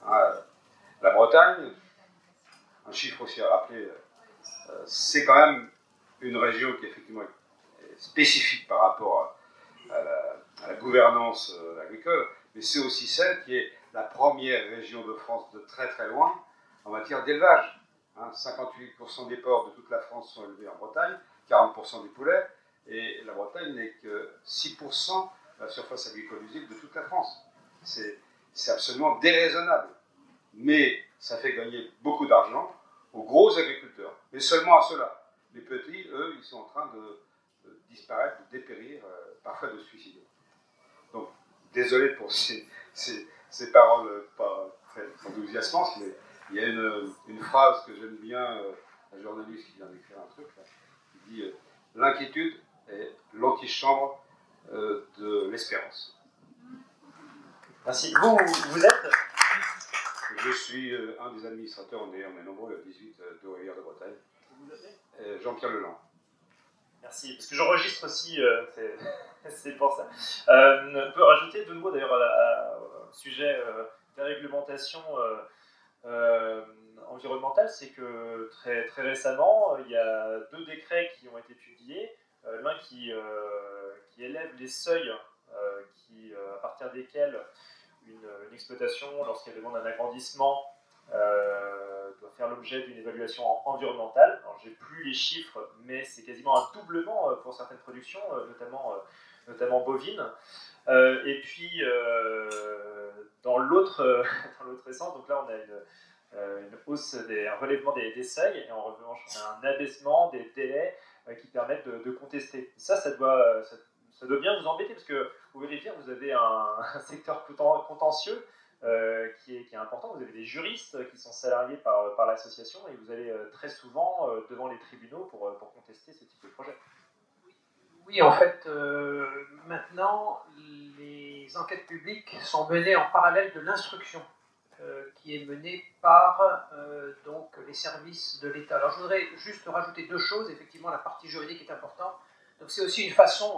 La Bretagne, un chiffre aussi à rappeler, c'est quand même une région qui effectivement est spécifique par rapport à la gouvernance agricole, mais c'est aussi celle qui est la première région de France de très très loin en matière d'élevage. 58% des porcs de toute la France sont élevés en Bretagne, 40% des poulets, et la Bretagne n'est que 6% de la surface agricole usable de toute la France. C'est absolument déraisonnable. Mais ça fait gagner beaucoup d'argent aux gros agriculteurs, mais seulement à ceux-là. Les petits, eux, ils sont en train de disparaître, de dépérir, parfois de se suicider. Donc, désolé pour ces paroles pas très enthousiasmantes, mais Il y a une phrase que j'aime bien, un journaliste qui vient d'écrire un truc, là, qui dit l'inquiétude est l'antichambre de l'espérance. Merci. Vous êtes Je suis un des administrateurs, on est nombreux, le 18 de Rivière de Bretagne. Vous appelez Jean-Pierre Leland. Merci, parce que j'enregistre aussi, c'est pour ça. On peut rajouter deux mots d'ailleurs au sujet des réglementations environnementales, c'est que très, très récemment, il y a 2 décrets qui ont été publiés, l'un qui élève les seuils à partir desquels une exploitation, lorsqu'elle demande un agrandissement, doit faire l'objet d'une évaluation environnementale. Alors, j'ai plus les chiffres, mais c'est quasiment un doublement pour certaines productions, notamment bovines. Et puis, dans l'autre sens, donc là, on a une hausse, un relèvement des seuils, et en revanche, on a un abaissement des délais qui permettent de contester. Ça doit bien vous embêter, parce que vous verrez bien, vous avez un secteur contentieux qui est important. Vous avez des juristes qui sont salariés par l'association, et vous allez très souvent devant les tribunaux pour contester ce type de projet. Oui, en fait, maintenant, les enquêtes publiques sont menées en parallèle de l'instruction qui est menée par donc, les services de l'État. Alors, je voudrais juste rajouter 2 choses. Effectivement, la partie juridique est importante. Donc, c'est aussi une façon,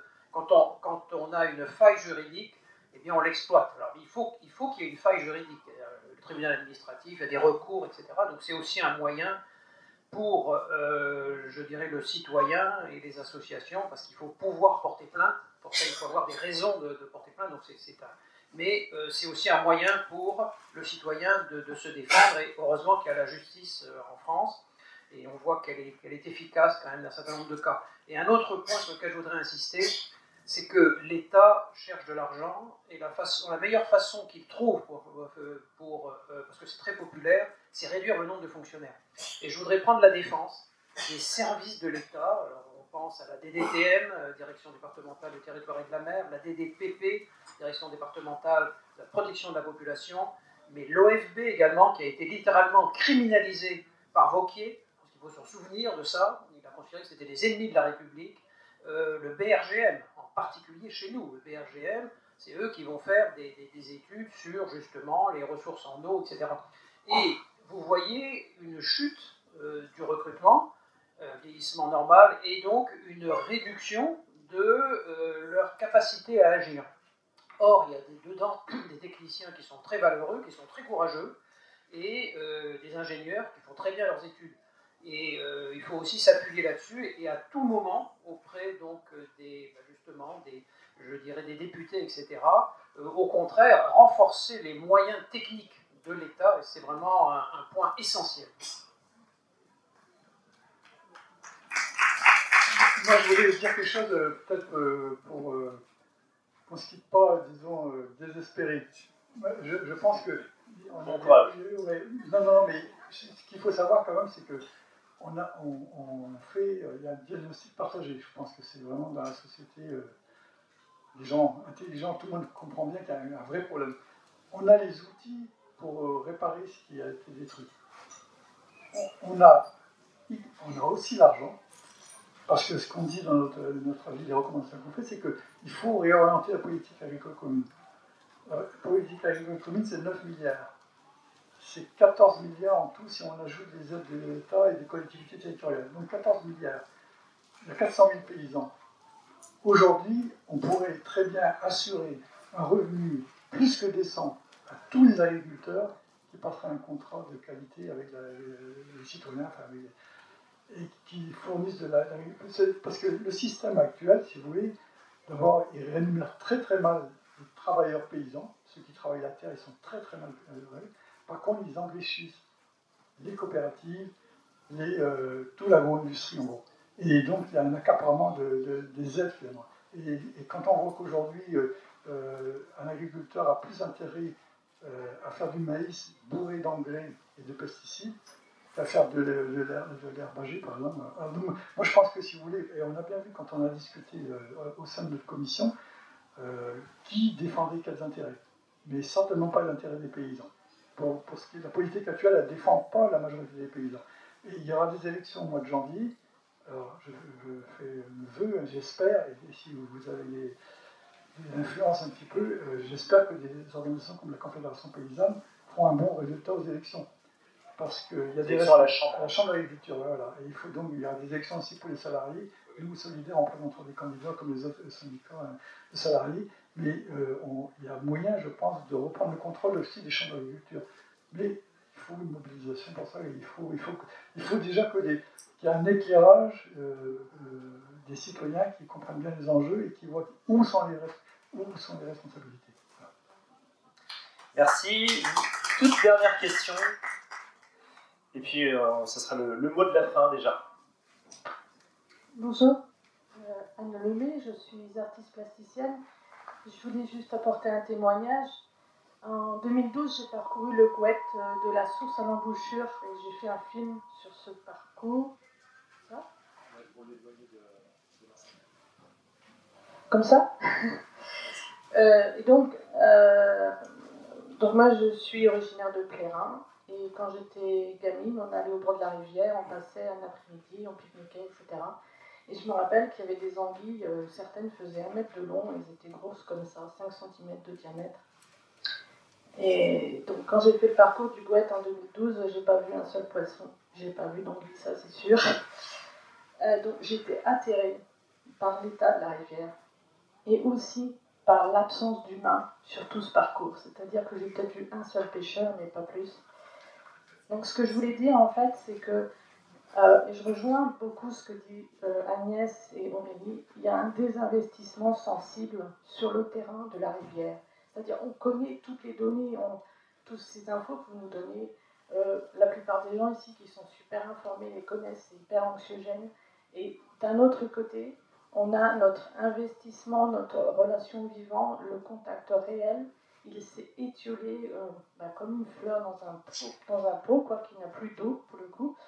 quand on a une faille juridique, eh bien, on l'exploite. Alors, il faut qu'il y ait une faille juridique. Le tribunal administratif, il y a des recours, etc. Donc, c'est aussi un moyen pour, je dirais, le citoyen et les associations, parce qu'il faut pouvoir porter plainte. Pour ça, il faut avoir des raisons de porter plainte. Donc mais c'est aussi un moyen pour le citoyen de se défendre. Et heureusement qu'il y a la justice en France, et on voit qu'elle est efficace quand même dans un certain nombre de cas. Et un autre point sur lequel je voudrais insister, c'est que l'État cherche de l'argent, et la meilleure façon qu'il trouve, parce que c'est très populaire, c'est réduire le nombre de fonctionnaires. Et je voudrais prendre la défense des services de l'État. Alors, on pense à la DDTM, Direction départementale du territoire et de la mer, la DDPP, Direction départementale de la protection de la population, mais l'OFB également, qui a été littéralement criminalisé par Wauquiez, parce qu'il faut se souvenir de ça, il a considéré que c'était les ennemis de la République. Le BRGM, en particulier chez nous, le BRGM, c'est eux qui vont faire des études sur justement les ressources en eau, etc. Et vous voyez une chute du recrutement, vieillissement normal, et donc une réduction de leur capacité à agir. Or, il y a dedans des techniciens qui sont très valeureux, qui sont très courageux, et des ingénieurs qui font très bien leurs études. Et il faut aussi s'appuyer là-dessus, et à tout moment, auprès donc justement des députés, etc., au contraire, renforcer les moyens techniques de l'État, et c'est vraiment un point essentiel. Moi, je voulais dire quelque chose, peut-être pour qu'on ne se quitte pas, disons, désespéré. Je pense que... Bon courage. Non, mais ce qu'il faut savoir quand même, c'est que on fait, il y a un diagnostic partagé. Je pense que c'est vraiment dans la société, les gens intelligents, tout le monde comprend bien qu'il y a un vrai problème. On a les outils pour réparer ce qui a été détruit. On a aussi l'argent, parce que ce qu'on dit dans notre avis, les recommandations qu'on fait, c'est qu'il faut réorienter la politique agricole commune. La politique agricole commune, c'est 9 milliards. C'est 14 milliards en tout si on ajoute les aides de l'État et des collectivités territoriales. Donc 14 milliards. Il y a 400 000 paysans. Aujourd'hui, on pourrait très bien assurer un revenu plus que décent à tous les agriculteurs qui passeraient un contrat de qualité avec les citoyens, et qui fournissent de l'agriculture. Parce que le système actuel, si vous voulez, d'abord, il rémunère très très mal les travailleurs paysans. Ceux qui travaillent la terre, ils sont très très mal rémunérés. Par contre, ils enrichissent les coopératives, toute l'agro-industrie en gros. Et donc, il y a un accaparement des aides finalement. Et quand on voit qu'aujourd'hui, un agriculteur a plus intérêt à faire du maïs bourré d'engrais et de pesticides qu'à faire de l'herbager, par exemple. Alors, donc, moi, je pense que si vous voulez, et on a bien vu quand on a discuté au sein de notre commission, qui défendait quels intérêts, mais certainement pas l'intérêt des paysans. pour ce qui est de la politique actuelle, elle ne défend pas la majorité des paysans. Et il y aura des élections au mois de janvier. Alors, je fais le vœu, j'espère, et si vous avez des influences un petit peu, j'espère que des organisations comme la Confédération paysanne feront un bon résultat aux élections. Parce qu'il y a des élections à la Chambre d'agriculture, voilà. Et il y a des élections aussi pour les salariés. Nous, Solidaires, on présentera des candidats comme les autres syndicats de salariés. Mais il y a moyen, je pense, de reprendre le contrôle aussi des chambres d'agriculture. Mais il faut une mobilisation pour ça. Il faut déjà qu'il y ait un éclairage des citoyens qui comprennent bien les enjeux et qui voient où sont les responsabilités. Voilà. Merci. Toute dernière question. Et puis, ce sera le mot de la fin déjà. Bonjour, Anne Lemay, je suis artiste plasticienne. Je voulais juste apporter un témoignage. En 2012, j'ai parcouru le Gouët de la source à l'embouchure et j'ai fait un film sur ce parcours. Ça ? Comme ça. Et donc moi, je suis originaire de Plérin. Et quand j'étais gamine, on allait au bord de la rivière, on passait un après-midi, on pique-niquait, etc. Et je me rappelle qu'il y avait des anguilles, certaines faisaient 1 mètre de long, elles étaient grosses comme ça, 5 cm de diamètre. Et donc quand j'ai fait le parcours du Gouët en 2012, j'ai pas vu un seul poisson. J'ai pas vu d'anguille, ça c'est sûr. Donc j'étais atterrée par l'état de la rivière et aussi par l'absence d'humains sur tout ce parcours. C'est-à-dire que j'ai peut-être vu un seul pêcheur, mais pas plus. Donc ce que je voulais dire en fait, c'est que, et je rejoins beaucoup ce que dit Agnès et Aurélie, il y a un désinvestissement sensible sur le terrain de la rivière. C'est-à-dire on connaît toutes les données, toutes ces infos que vous nous donnez. La plupart des gens ici qui sont super informés les connaissent, c'est hyper anxiogène. Et d'un autre côté, on a notre investissement, notre relation vivant, le contact réel. Il s'est étiolé comme une fleur dans un pot quoi, qui n'a plus d'eau pour le coup.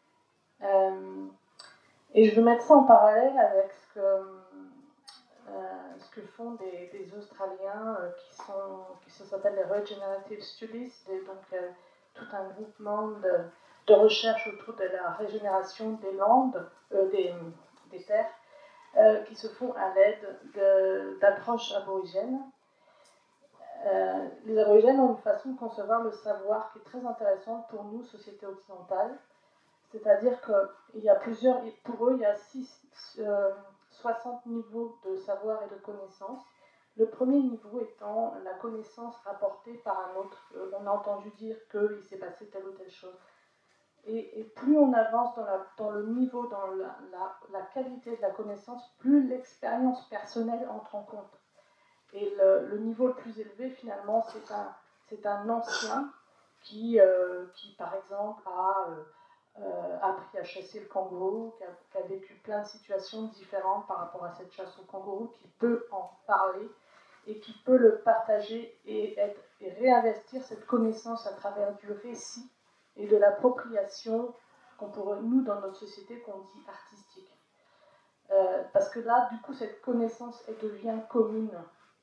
Et je veux mettre ça en parallèle avec ce que font des Australiens qui s'appellent les Regenerative Studies, tout un groupement de recherche autour de la régénération des landes, des terres, qui se font à l'aide d'approches aborigènes. Les aborigènes ont une façon de concevoir le savoir qui est très intéressante pour nous, société occidentale. C'est-à-dire qu'il y a pour eux, il y a 60 niveaux de savoir et de connaissance. Le premier niveau étant la connaissance rapportée par un autre. On a entendu dire qu'il s'est passé telle ou telle chose. Et plus on avance dans le niveau, dans la qualité de la connaissance, plus l'expérience personnelle entre en compte. Et le niveau le plus élevé, finalement, c'est un ancien qui par exemple, a appris à chasser le kangourou, qui a vécu plein de situations différentes par rapport à cette chasse au kangourou, qui peut en parler et qui peut le partager et réinvestir cette connaissance à travers du récit et de l'appropriation qu'on pourrait, nous, dans notre société, qu'on dit artistique. Parce que là, du coup, cette connaissance, elle devient commune.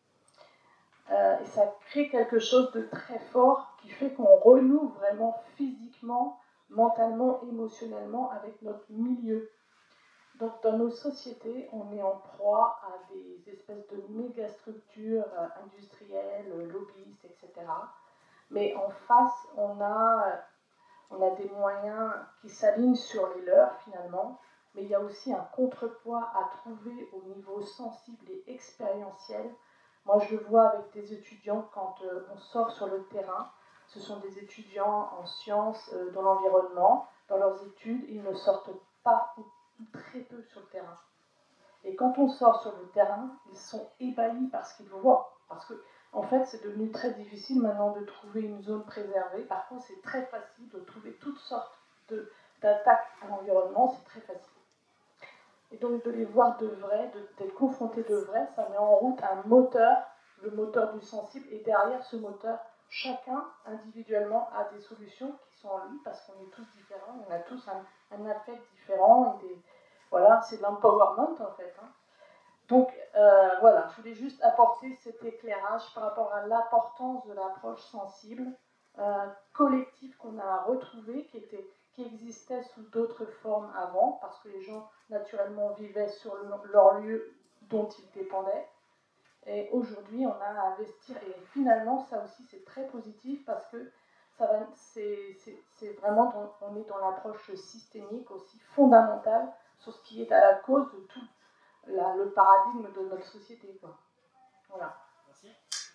Et ça crée quelque chose de très fort qui fait qu'on renoue vraiment physiquement, mentalement, émotionnellement avec notre milieu. Donc dans nos sociétés, on est en proie à des espèces de méga-structures industrielles, lobbyistes, etc. Mais en face, on a des moyens qui s'alignent sur les leurs finalement, mais il y a aussi un contrepoids à trouver au niveau sensible et expérientiel. Moi, je le vois avec des étudiants quand on sort sur le terrain. Ce sont des étudiants en sciences de l'environnement. Dans leurs études, ils ne sortent pas ou très peu sur le terrain. Et quand on sort sur le terrain, ils sont ébahis par ce qu'ils voient. Parce que, en fait, c'est devenu très difficile maintenant de trouver une zone préservée. Par contre, c'est très facile de trouver toutes sortes d'attaques à l'environnement. C'est très facile. Et donc de les voir de vrai, d'être confrontés de vrai, ça met en route un moteur, le moteur du sensible, et derrière ce moteur, chacun individuellement a des solutions qui sont en lui, parce qu'on est tous différents, on a tous un affect différent, voilà, c'est de l'empowerment en fait. Hein. Donc voilà, je voulais juste apporter cet éclairage par rapport à l'importance de l'approche sensible collectif qu'on a retrouvé, qui existait sous d'autres formes avant, parce que les gens naturellement vivaient sur leur lieu dont ils dépendaient. Et aujourd'hui, on a à investir. Et finalement, ça aussi, c'est très positif parce que c'est vraiment, on est dans l'approche systémique aussi fondamentale sur ce qui est à la cause de tout le paradigme de notre société, quoi. Voilà. Merci.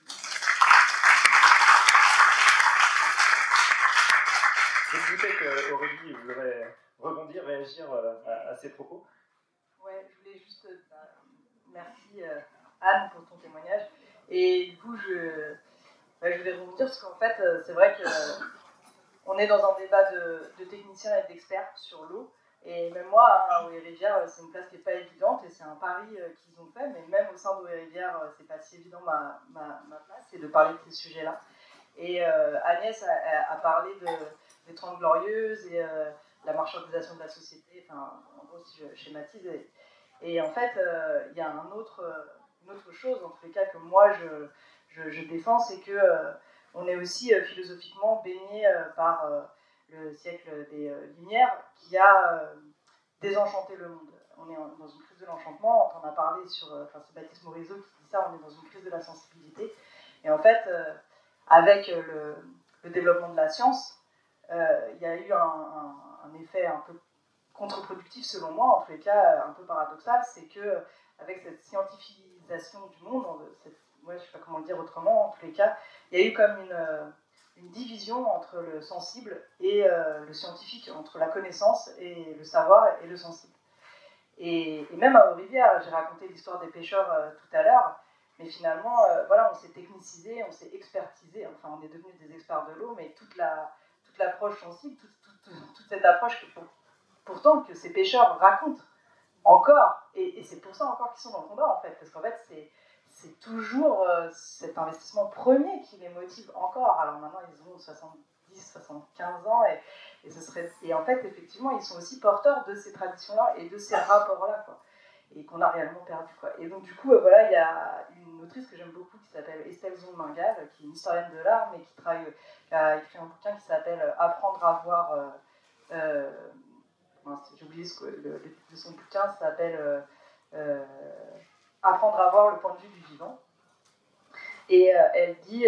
Je me doutais qu'Aurélie voudrait rebondir, réagir à ces propos. Ouais, je voulais juste... merci Anne pour ton témoignage. Et du coup, je voulais rebondir parce qu'en fait, c'est vrai qu'on est dans un débat de techniciens et d'experts sur l'eau. Et même moi, à Eau et Rivière, c'est une place qui n'est pas évidente et c'est un pari qu'ils ont fait. Mais même au sein d'Eau et Rivière, c'est pas si évident ma place, c'est de parler de ces sujets-là. Et Agnès a parlé des 30 Glorieuses et la marchandisation de la société, enfin, en gros, si je schématise. Et en fait, il y a une autre chose, en tous les cas, que moi, je défends, c'est qu'on est aussi philosophiquement baigné par le siècle des Lumières qui a désenchanté le monde. On est dans une crise de l'enchantement, on en a parlé c'est Baptiste Morisot qui dit ça, on est dans une crise de la sensibilité. Et en fait, avec le développement de la science, il y a eu un effet un peu contre-productif selon moi, en tous les cas un peu paradoxal, c'est que avec cette scientifisation du monde, moi je ne sais pas comment le dire autrement, en tous les cas, il y a eu comme une division entre le sensible et le scientifique, entre la connaissance et le savoir et le sensible. Et même à Eau-Rivière, j'ai raconté l'histoire des pêcheurs tout à l'heure, mais finalement, voilà, on s'est technicisé, on s'est expertisé, enfin on est devenus des experts de l'eau, mais toute l'approche sensible, toute cette approche pourtant que ces pêcheurs racontent encore, et c'est pour ça encore qu'ils sont dans le combat en fait, parce qu'en fait c'est toujours cet investissement premier qui les motive encore. Alors maintenant ils ont 70, 75 ans et en fait effectivement ils sont aussi porteurs de ces traditions-là et de ces rapports-là, quoi, et qu'on a réellement perdu, quoi. Et donc du coup voilà, il y a une autrice que j'aime beaucoup qui s'appelle Estelle Zon-Mingal, qui est une historienne de l'art mais qui a écrit un bouquin qui s'appelle Apprendre à voir j'ai oublié le titre de son bouquin, ça s'appelle Apprendre à voir le point de vue du vivant. Et elle dit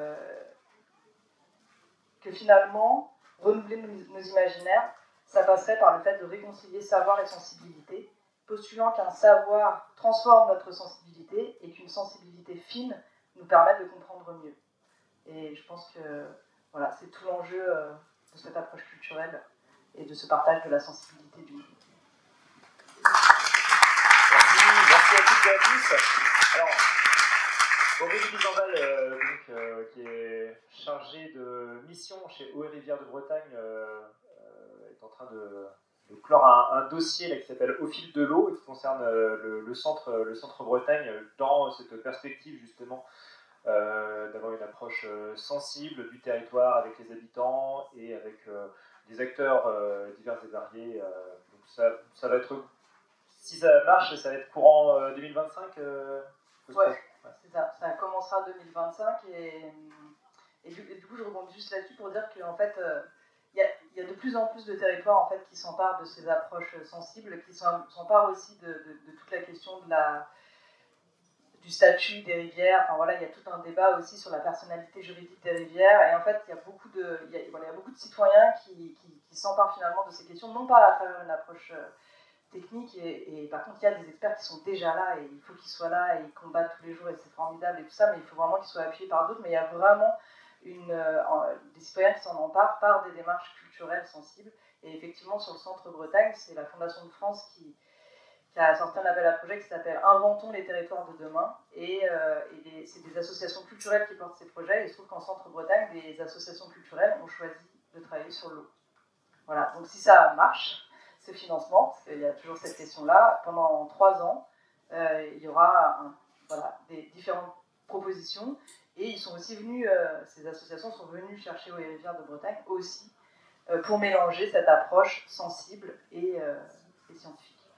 que finalement, renouveler nos imaginaires, ça passerait par le fait de réconcilier savoir et sensibilité, postulant qu'un savoir transforme notre sensibilité et qu'une sensibilité fine nous permette de comprendre mieux. Et je pense que voilà, c'est tout l'enjeu de cette approche culturelle et de ce partage de la sensibilité du monde. Merci à toutes et à tous. Alors, Aurélie Bisanval, qui est chargée de mission chez Eau et Rivière de Bretagne, est en train de clore un dossier là, qui s'appelle Au fil de l'eau et qui concerne le centre Bretagne dans cette perspective justement d'avoir une approche sensible du territoire avec les habitants et avec des acteurs divers et variés. Donc ça va être, si ça marche, ça va être courant 2025. Ouais, c'est ça. Ça commencera 2025 et du coup je rebondis juste là-dessus pour dire qu'en fait il y a de plus en plus de territoires en fait qui s'emparent de ces approches sensibles, qui s'emparent aussi de toute la question du statut des rivières. Enfin voilà, il y a tout un débat aussi sur la personnalité juridique des rivières, et en fait il y a beaucoup de citoyens qui s'emparent finalement de ces questions, non pas à travers une approche technique, et par contre il y a des experts qui sont déjà là et il faut qu'ils soient là et ils combattent tous les jours et c'est formidable et tout ça, mais il faut vraiment qu'ils soient appuyés par d'autres. Mais il y a vraiment des citoyens qui s'en emparent par des démarches culturelles sensibles, et effectivement sur le centre Bretagne, c'est la Fondation de France qui a sorti un appel à projet qui s'appelle Inventons les territoires de demain, et c'est des associations culturelles qui portent ces projets, et il se trouve qu'en centre Bretagne, les associations culturelles ont choisi de travailler sur l'eau. Voilà, donc si ça marche, ce financement, parce qu'il y a toujours cette question-là, pendant 3 ans, il y aura des différentes propositions, et ils sont aussi venus, ces associations sont venues chercher Eau et Rivière de Bretagne aussi, pour mélanger cette approche sensible et scientifique.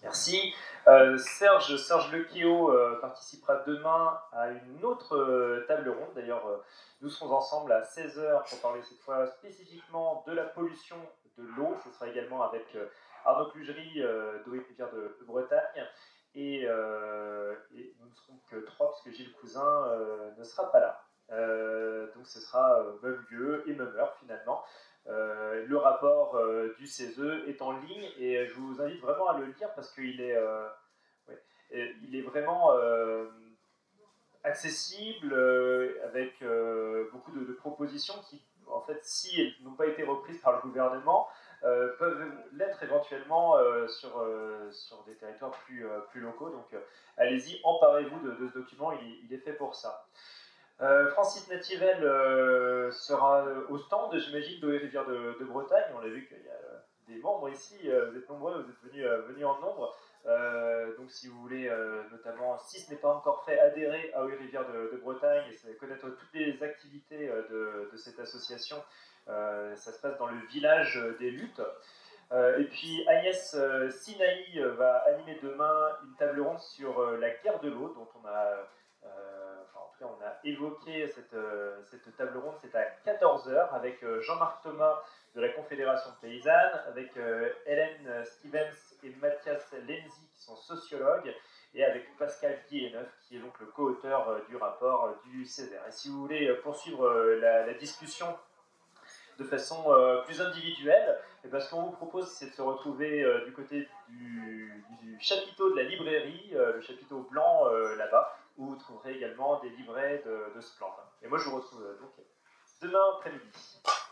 Merci. Serge Lequéo participera demain à une autre table ronde. D'ailleurs, nous serons ensemble à 16h pour parler cette fois spécifiquement de la pollution de l'eau. Ce sera également avec Arnaud Clugerie d'Eau et Rivière de Bretagne. Et nous ne serons que 3 puisque Gilles Cousin ne sera pas là. Donc ce sera même lieu et même heure finalement. Le rapport du CESE est en ligne et je vous invite vraiment à le lire parce qu'il est, il est vraiment accessible avec beaucoup de propositions qui, en fait, si elles n'ont pas été reprises par le gouvernement, peuvent l'être éventuellement sur des territoires plus locaux. Donc allez-y, emparez-vous de ce document, il est fait pour ça. Francis Nativel sera au stand, j'imagine, d'Eau et Rivière de Bretagne. On l'a vu qu'il y a des membres ici, vous êtes nombreux, vous êtes venus en nombre. Donc si vous voulez, notamment, si ce n'est pas encore fait, adhérer à Eau et Rivière de Bretagne et connaître toutes les activités de cette association, ça se passe dans le village des luttes. Et puis Agnès Sinaï va animer demain une table ronde sur la guerre de l'eau, dont on a... on a évoqué cette table ronde, c'est à 14h avec Jean-Marc Thomas de la Confédération Paysanne, avec Hélène Stevens et Mathias Lenzi qui sont sociologues, et avec Pascal Guilleneuf qui est donc le co-auteur du rapport du Césaire. Et si vous voulez poursuivre la discussion de façon plus individuelle, et parce qu'on vous propose, c'est de se retrouver du côté du chapiteau de la librairie, le chapiteau blanc là-bas, où vous trouverez également des livrets de Splendide. Et moi, je vous retrouve donc demain après-midi.